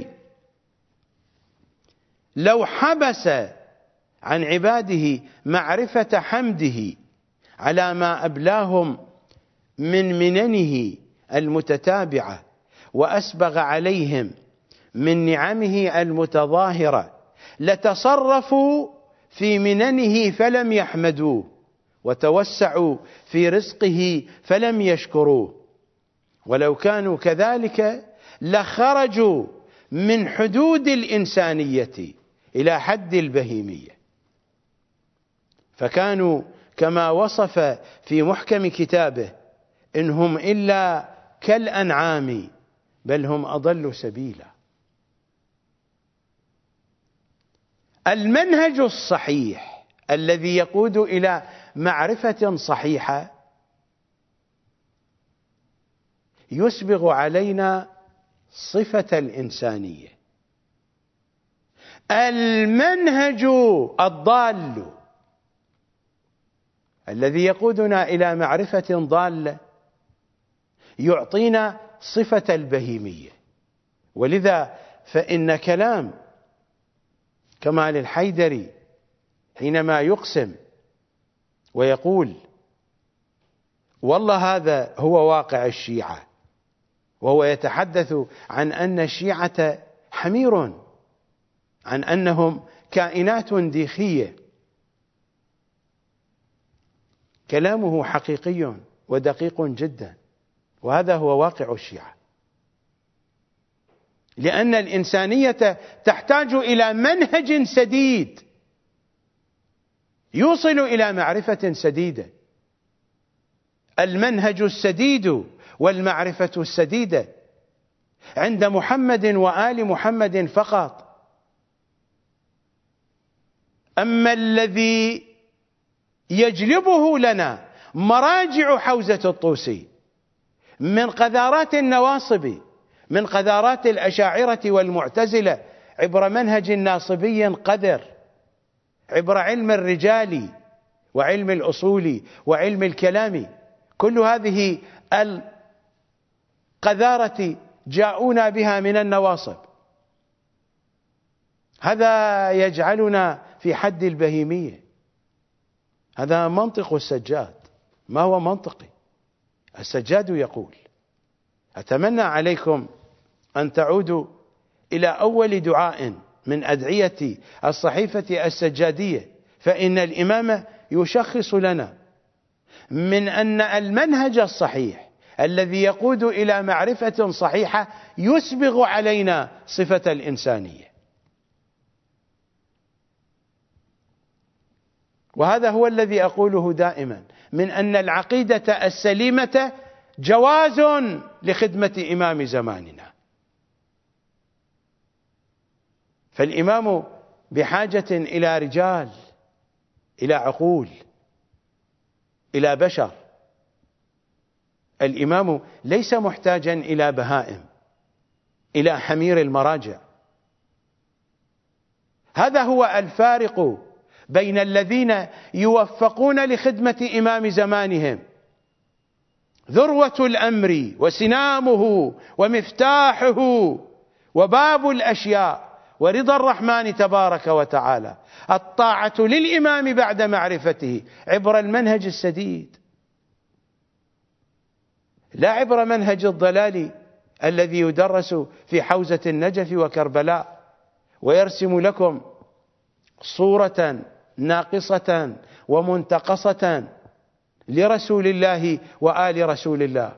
لو حبس عن عباده معرفة حمده على ما أبلاهم من مننه المتتابعة وأسبغ عليهم من نعمه المتظاهرة لتصرفوا في مننه فلم يحمدوه، وتوسعوا في رزقه فلم يشكروه. ولو كانوا كذلك لخرجوا من حدود الإنسانية إلى حد البهيمية، فكانوا كما وصف في محكم كتابه: إن هم إلا كالأنعام بل هم أضل سبيلا. المنهج الصحيح الذي يقود إلى معرفة صحيحة يسبغ علينا صفة الإنسانية. المنهج الضال الذي يقودنا إلى معرفة ضالة يعطينا صفة البهيمية. ولذا فإن كلام كمال الحيدري حينما يقسم ويقول: والله هذا هو واقع الشيعة، وهو يتحدث عن أن الشيعة حمير، عن أنهم كائنات ديخية، كلامه حقيقي ودقيق جدا، وهذا هو واقع الشيعة. لأن الإنسانية تحتاج إلى منهج سديد يوصل إلى معرفة سديدة. المنهج السديد والمعرفة السديدة عند محمد وآل محمد فقط. أما الذي يجلبه لنا مراجع حوزة الطوسي من قذارات النواصب، من قذارات الأشاعرة والمعتزلة، عبر منهج ناصبي قذر، عبر علم الرجال وعلم الأصول وعلم الكلام، كل هذه القذارة جاءونا بها من النواصب. هذا يجعلنا في حد البهيمية. هذا منطق السجاد، ما هو منطقي. السجاد يقول: أتمنى عليكم أن تعودوا إلى أول دعاء من أدعية الصحيفة السجادية، فإن الإمام يشخص لنا من أن المنهج الصحيح الذي يقود إلى معرفة صحيحة يسبغ علينا صفة الإنسانية. وهذا هو الذي أقوله دائما، من أن العقيدة السليمة جواز لخدمة إمام زماننا. فالإمام بحاجة إلى رجال، إلى عقول، إلى بشر. الإمام ليس محتاجا إلى بهائم، إلى حمير المراجع. هذا هو الفارق بين الذين يوفقون لخدمة إمام زمانهم، ذروة الأمر وسنامه ومفتاحه وباب الأشياء ورضا الرحمن تبارك وتعالى الطاعة للإمام بعد معرفته، عبر المنهج السديد، لا عبر منهج الضلال الذي يدرس في حوزة النجف وكربلاء ويرسم لكم صورة ناقصة ومنتقصة لرسول الله وآل رسول الله.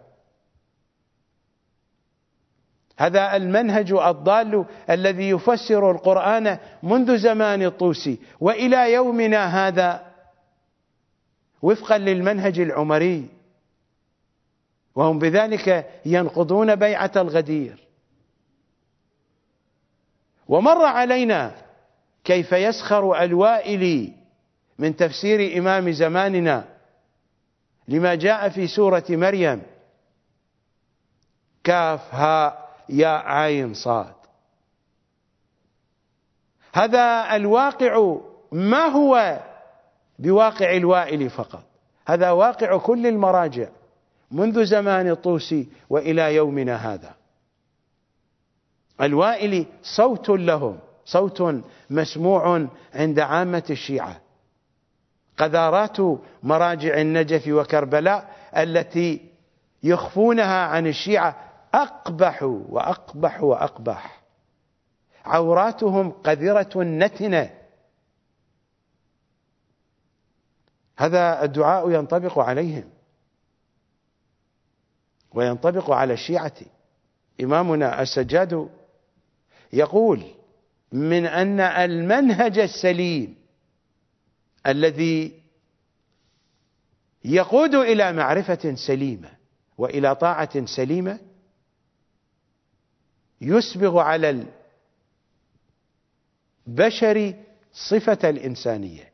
هذا المنهج الضال الذي يفسر القرآن منذ زمان الطوسي وإلى يومنا هذا وفقا للمنهج العمري، وهم بذلك ينقضون بيعة الغدير. ومر علينا كيف يسخر الوائلي من تفسير إمام زماننا لما جاء في سورة مريم كاف هاء ياء عين صاد. هذا الواقع ما هو بواقع الوائل فقط، هذا واقع كل المراجع منذ زمان الطوسي وإلى يومنا هذا. الوائل صوت لهم، صوت مسموع عند عامة الشيعة. قذارات مراجع النجف وكربلاء التي يخفونها عن الشيعة أقبح وأقبح وأقبح. عوراتهم قذرة نتنة. هذا الدعاء ينطبق عليهم وينطبق على الشيعة. إمامنا السجاد يقول من أن المنهج السليم الذي يقود إلى معرفة سليمة وإلى طاعة سليمة يسبغ على البشر صفة الإنسانية.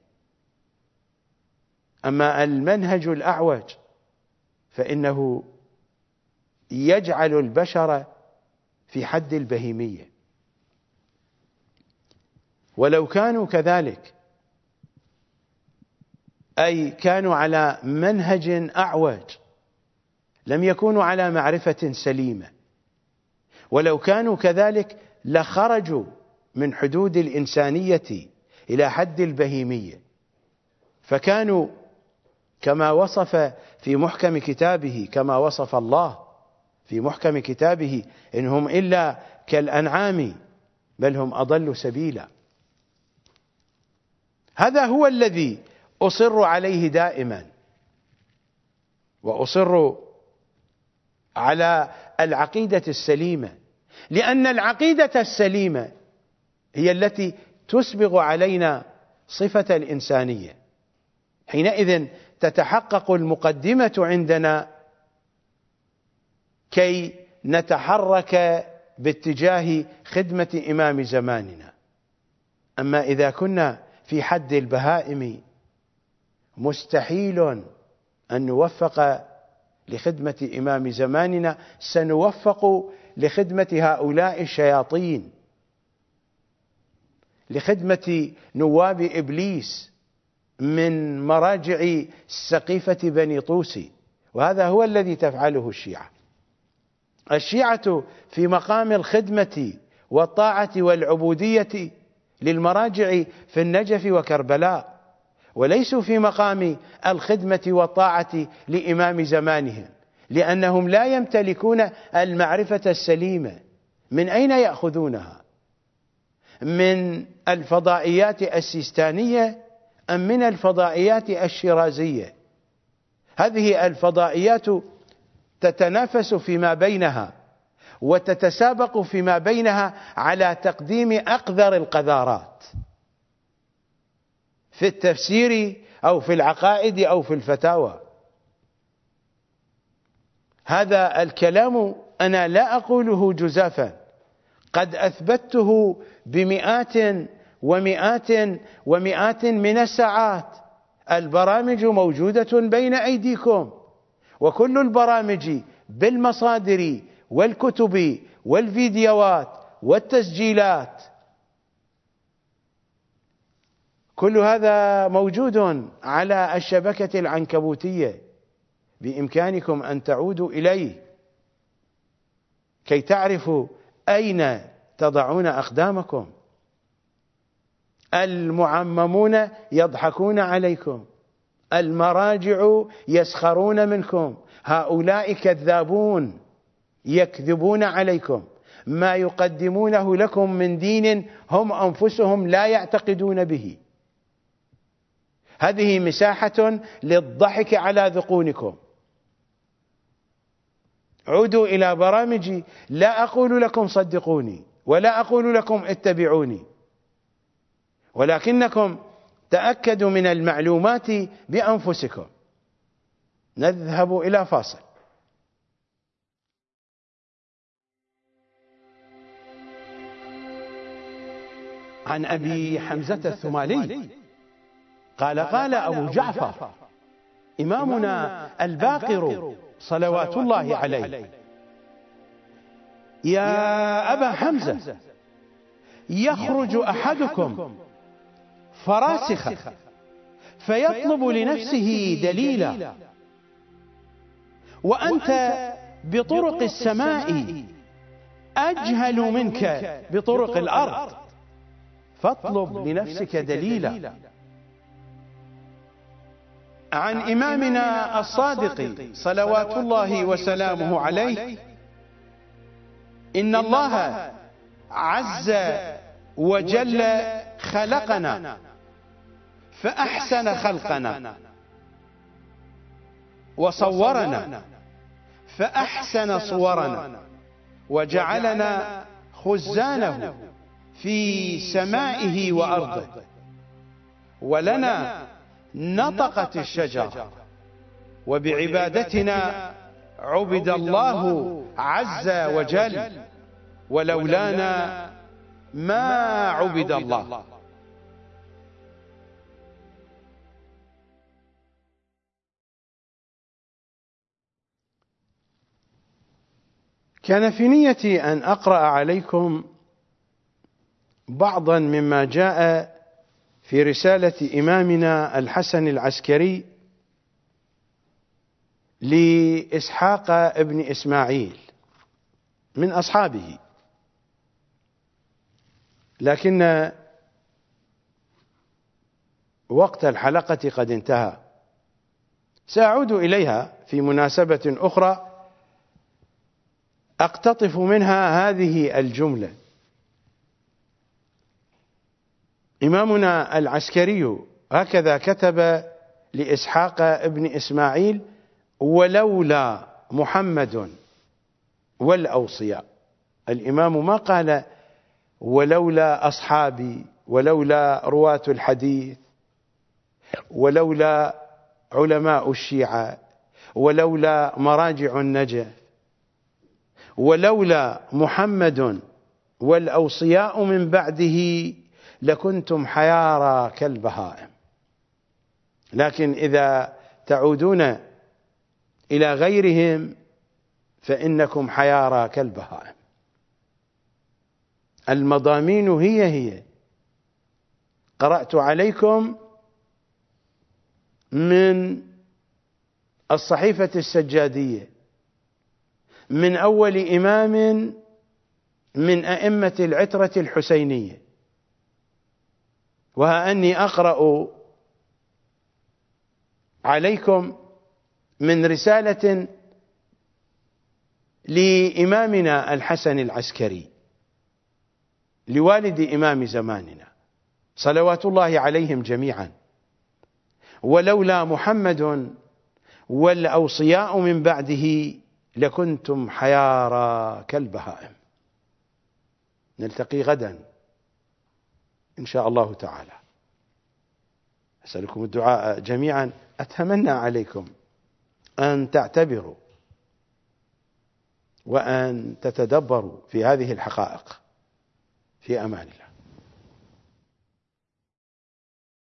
أما المنهج الأعوج فإنه يجعل البشر في حد البهيمية. ولو كانوا كذلك، أي كانوا على منهج أعوج، لم يكونوا على معرفة سليمة. ولو كانوا كذلك لخرجوا من حدود الإنسانية إلى حد البهيمية، فكانوا كما وصف في محكم كتابه، كما وصف الله في محكم كتابه إن هم إلا كالأنعام بل هم أضل سبيلا. هذا هو الذي أصر عليه دائما، وأصر على العقيدة السليمة، لأن العقيدة السليمة هي التي تسبغ علينا صفة الإنسانية. حينئذ تتحقق المقدمة عندنا كي نتحرك باتجاه خدمة إمام زماننا. أما إذا كنا في حد البهائم مستحيل أن نوفق لخدمة إمام زماننا، سنوفق لخدمة هؤلاء الشياطين، لخدمة نواب إبليس من مراجع سقيفة بني طوسي. وهذا هو الذي تفعله الشيعة. الشيعة في مقام الخدمة والطاعة والعبودية للمراجع في النجف وكربلاء، وليسوا في مقام الخدمة والطاعة لإمام زمانهم، لأنهم لا يمتلكون المعرفة السليمة. من أين يأخذونها؟ من الفضائيات السيستانية أم من الفضائيات الشيرازية؟ هذه الفضائيات تتنافس فيما بينها وتتسابق فيما بينها على تقديم أقذر القذارات في التفسير أو في العقائد أو في الفتاوى. هذا الكلام أنا لا أقوله جزافا، قد أثبته بمئات ومئات ومئات من الساعات. البرامج موجودة بين أيديكم، وكل البرامج بالمصادر والكتب والفيديوهات والتسجيلات، كل هذا موجود على الشبكة العنكبوتية. بإمكانكم أن تعودوا إليه كي تعرفوا أين تضعون أقدامكم. المعممون يضحكون عليكم، المراجع يسخرون منكم، هؤلاء كذابون يكذبون عليكم. ما يقدمونه لكم من دين هم أنفسهم لا يعتقدون به. هذه مساحة للضحك على ذقونكم. عودوا إلى برامجي، لا أقول لكم صدقوني ولا أقول لكم اتبعوني، ولكنكم تأكدوا من المعلومات بأنفسكم. نذهب إلى فاصل. عن أبي حمزة الثمالي قال قال أبو جعفر إمامنا الباقر صلوات الله عليه: يا أبا حمزة، يخرج أحدكم فراسخا فيطلب لنفسه دليلا، وأنت بطرق السماء أجهل منك بطرق الأرض، فاطلب لنفسك دليلا. عن إمامنا الصادق صلوات الله وسلامه عليه: إن الله عز وجل خلقنا فأحسن خلقنا، وصورنا فأحسن صورنا، وجعلنا خزانه في سمائه وأرضه، ولنا نطقت الشجرة، وبعبادتنا عبد الله عز وجل، ولولانا ما عبد الله. كان في نيتي أن أقرأ عليكم بعضا مما جاء في رسالة إمامنا الحسن العسكري لإسحاق ابن إسماعيل من أصحابه، لكن وقت الحلقة قد انتهى. سأعود إليها في مناسبة أخرى أقتطف منها هذه الجملة: إمامنا العسكري هكذا كتب لإسحاق ابن إسماعيل: ولولا محمد والأوصياء. الإمام ما قال ولولا أصحابي، ولولا رواة الحديث، ولولا علماء الشيعة، ولولا مراجع النجف، ولولا محمد والأوصياء من بعده لكنتم حيارى كالبهائم. لكن إذا تعودون إلى غيرهم فإنكم حيارى كالبهائم. المضامين هي هي. قرأت عليكم من الصحيفة السجادية من أول إمام من أئمة العترة الحسينية، وها أني أقرأ عليكم من رسالة لإمامنا الحسن العسكري لوالد إمام زماننا صلوات الله عليهم جميعا: ولولا محمد والأوصياء من بعده لكنتم حيارى كالبهائم. نلتقي غدا إن شاء الله تعالى. أسألكم الدعاء جميعا. أتمنى عليكم أن تعتبروا وأن تتدبروا في هذه الحقائق. في أمان الله.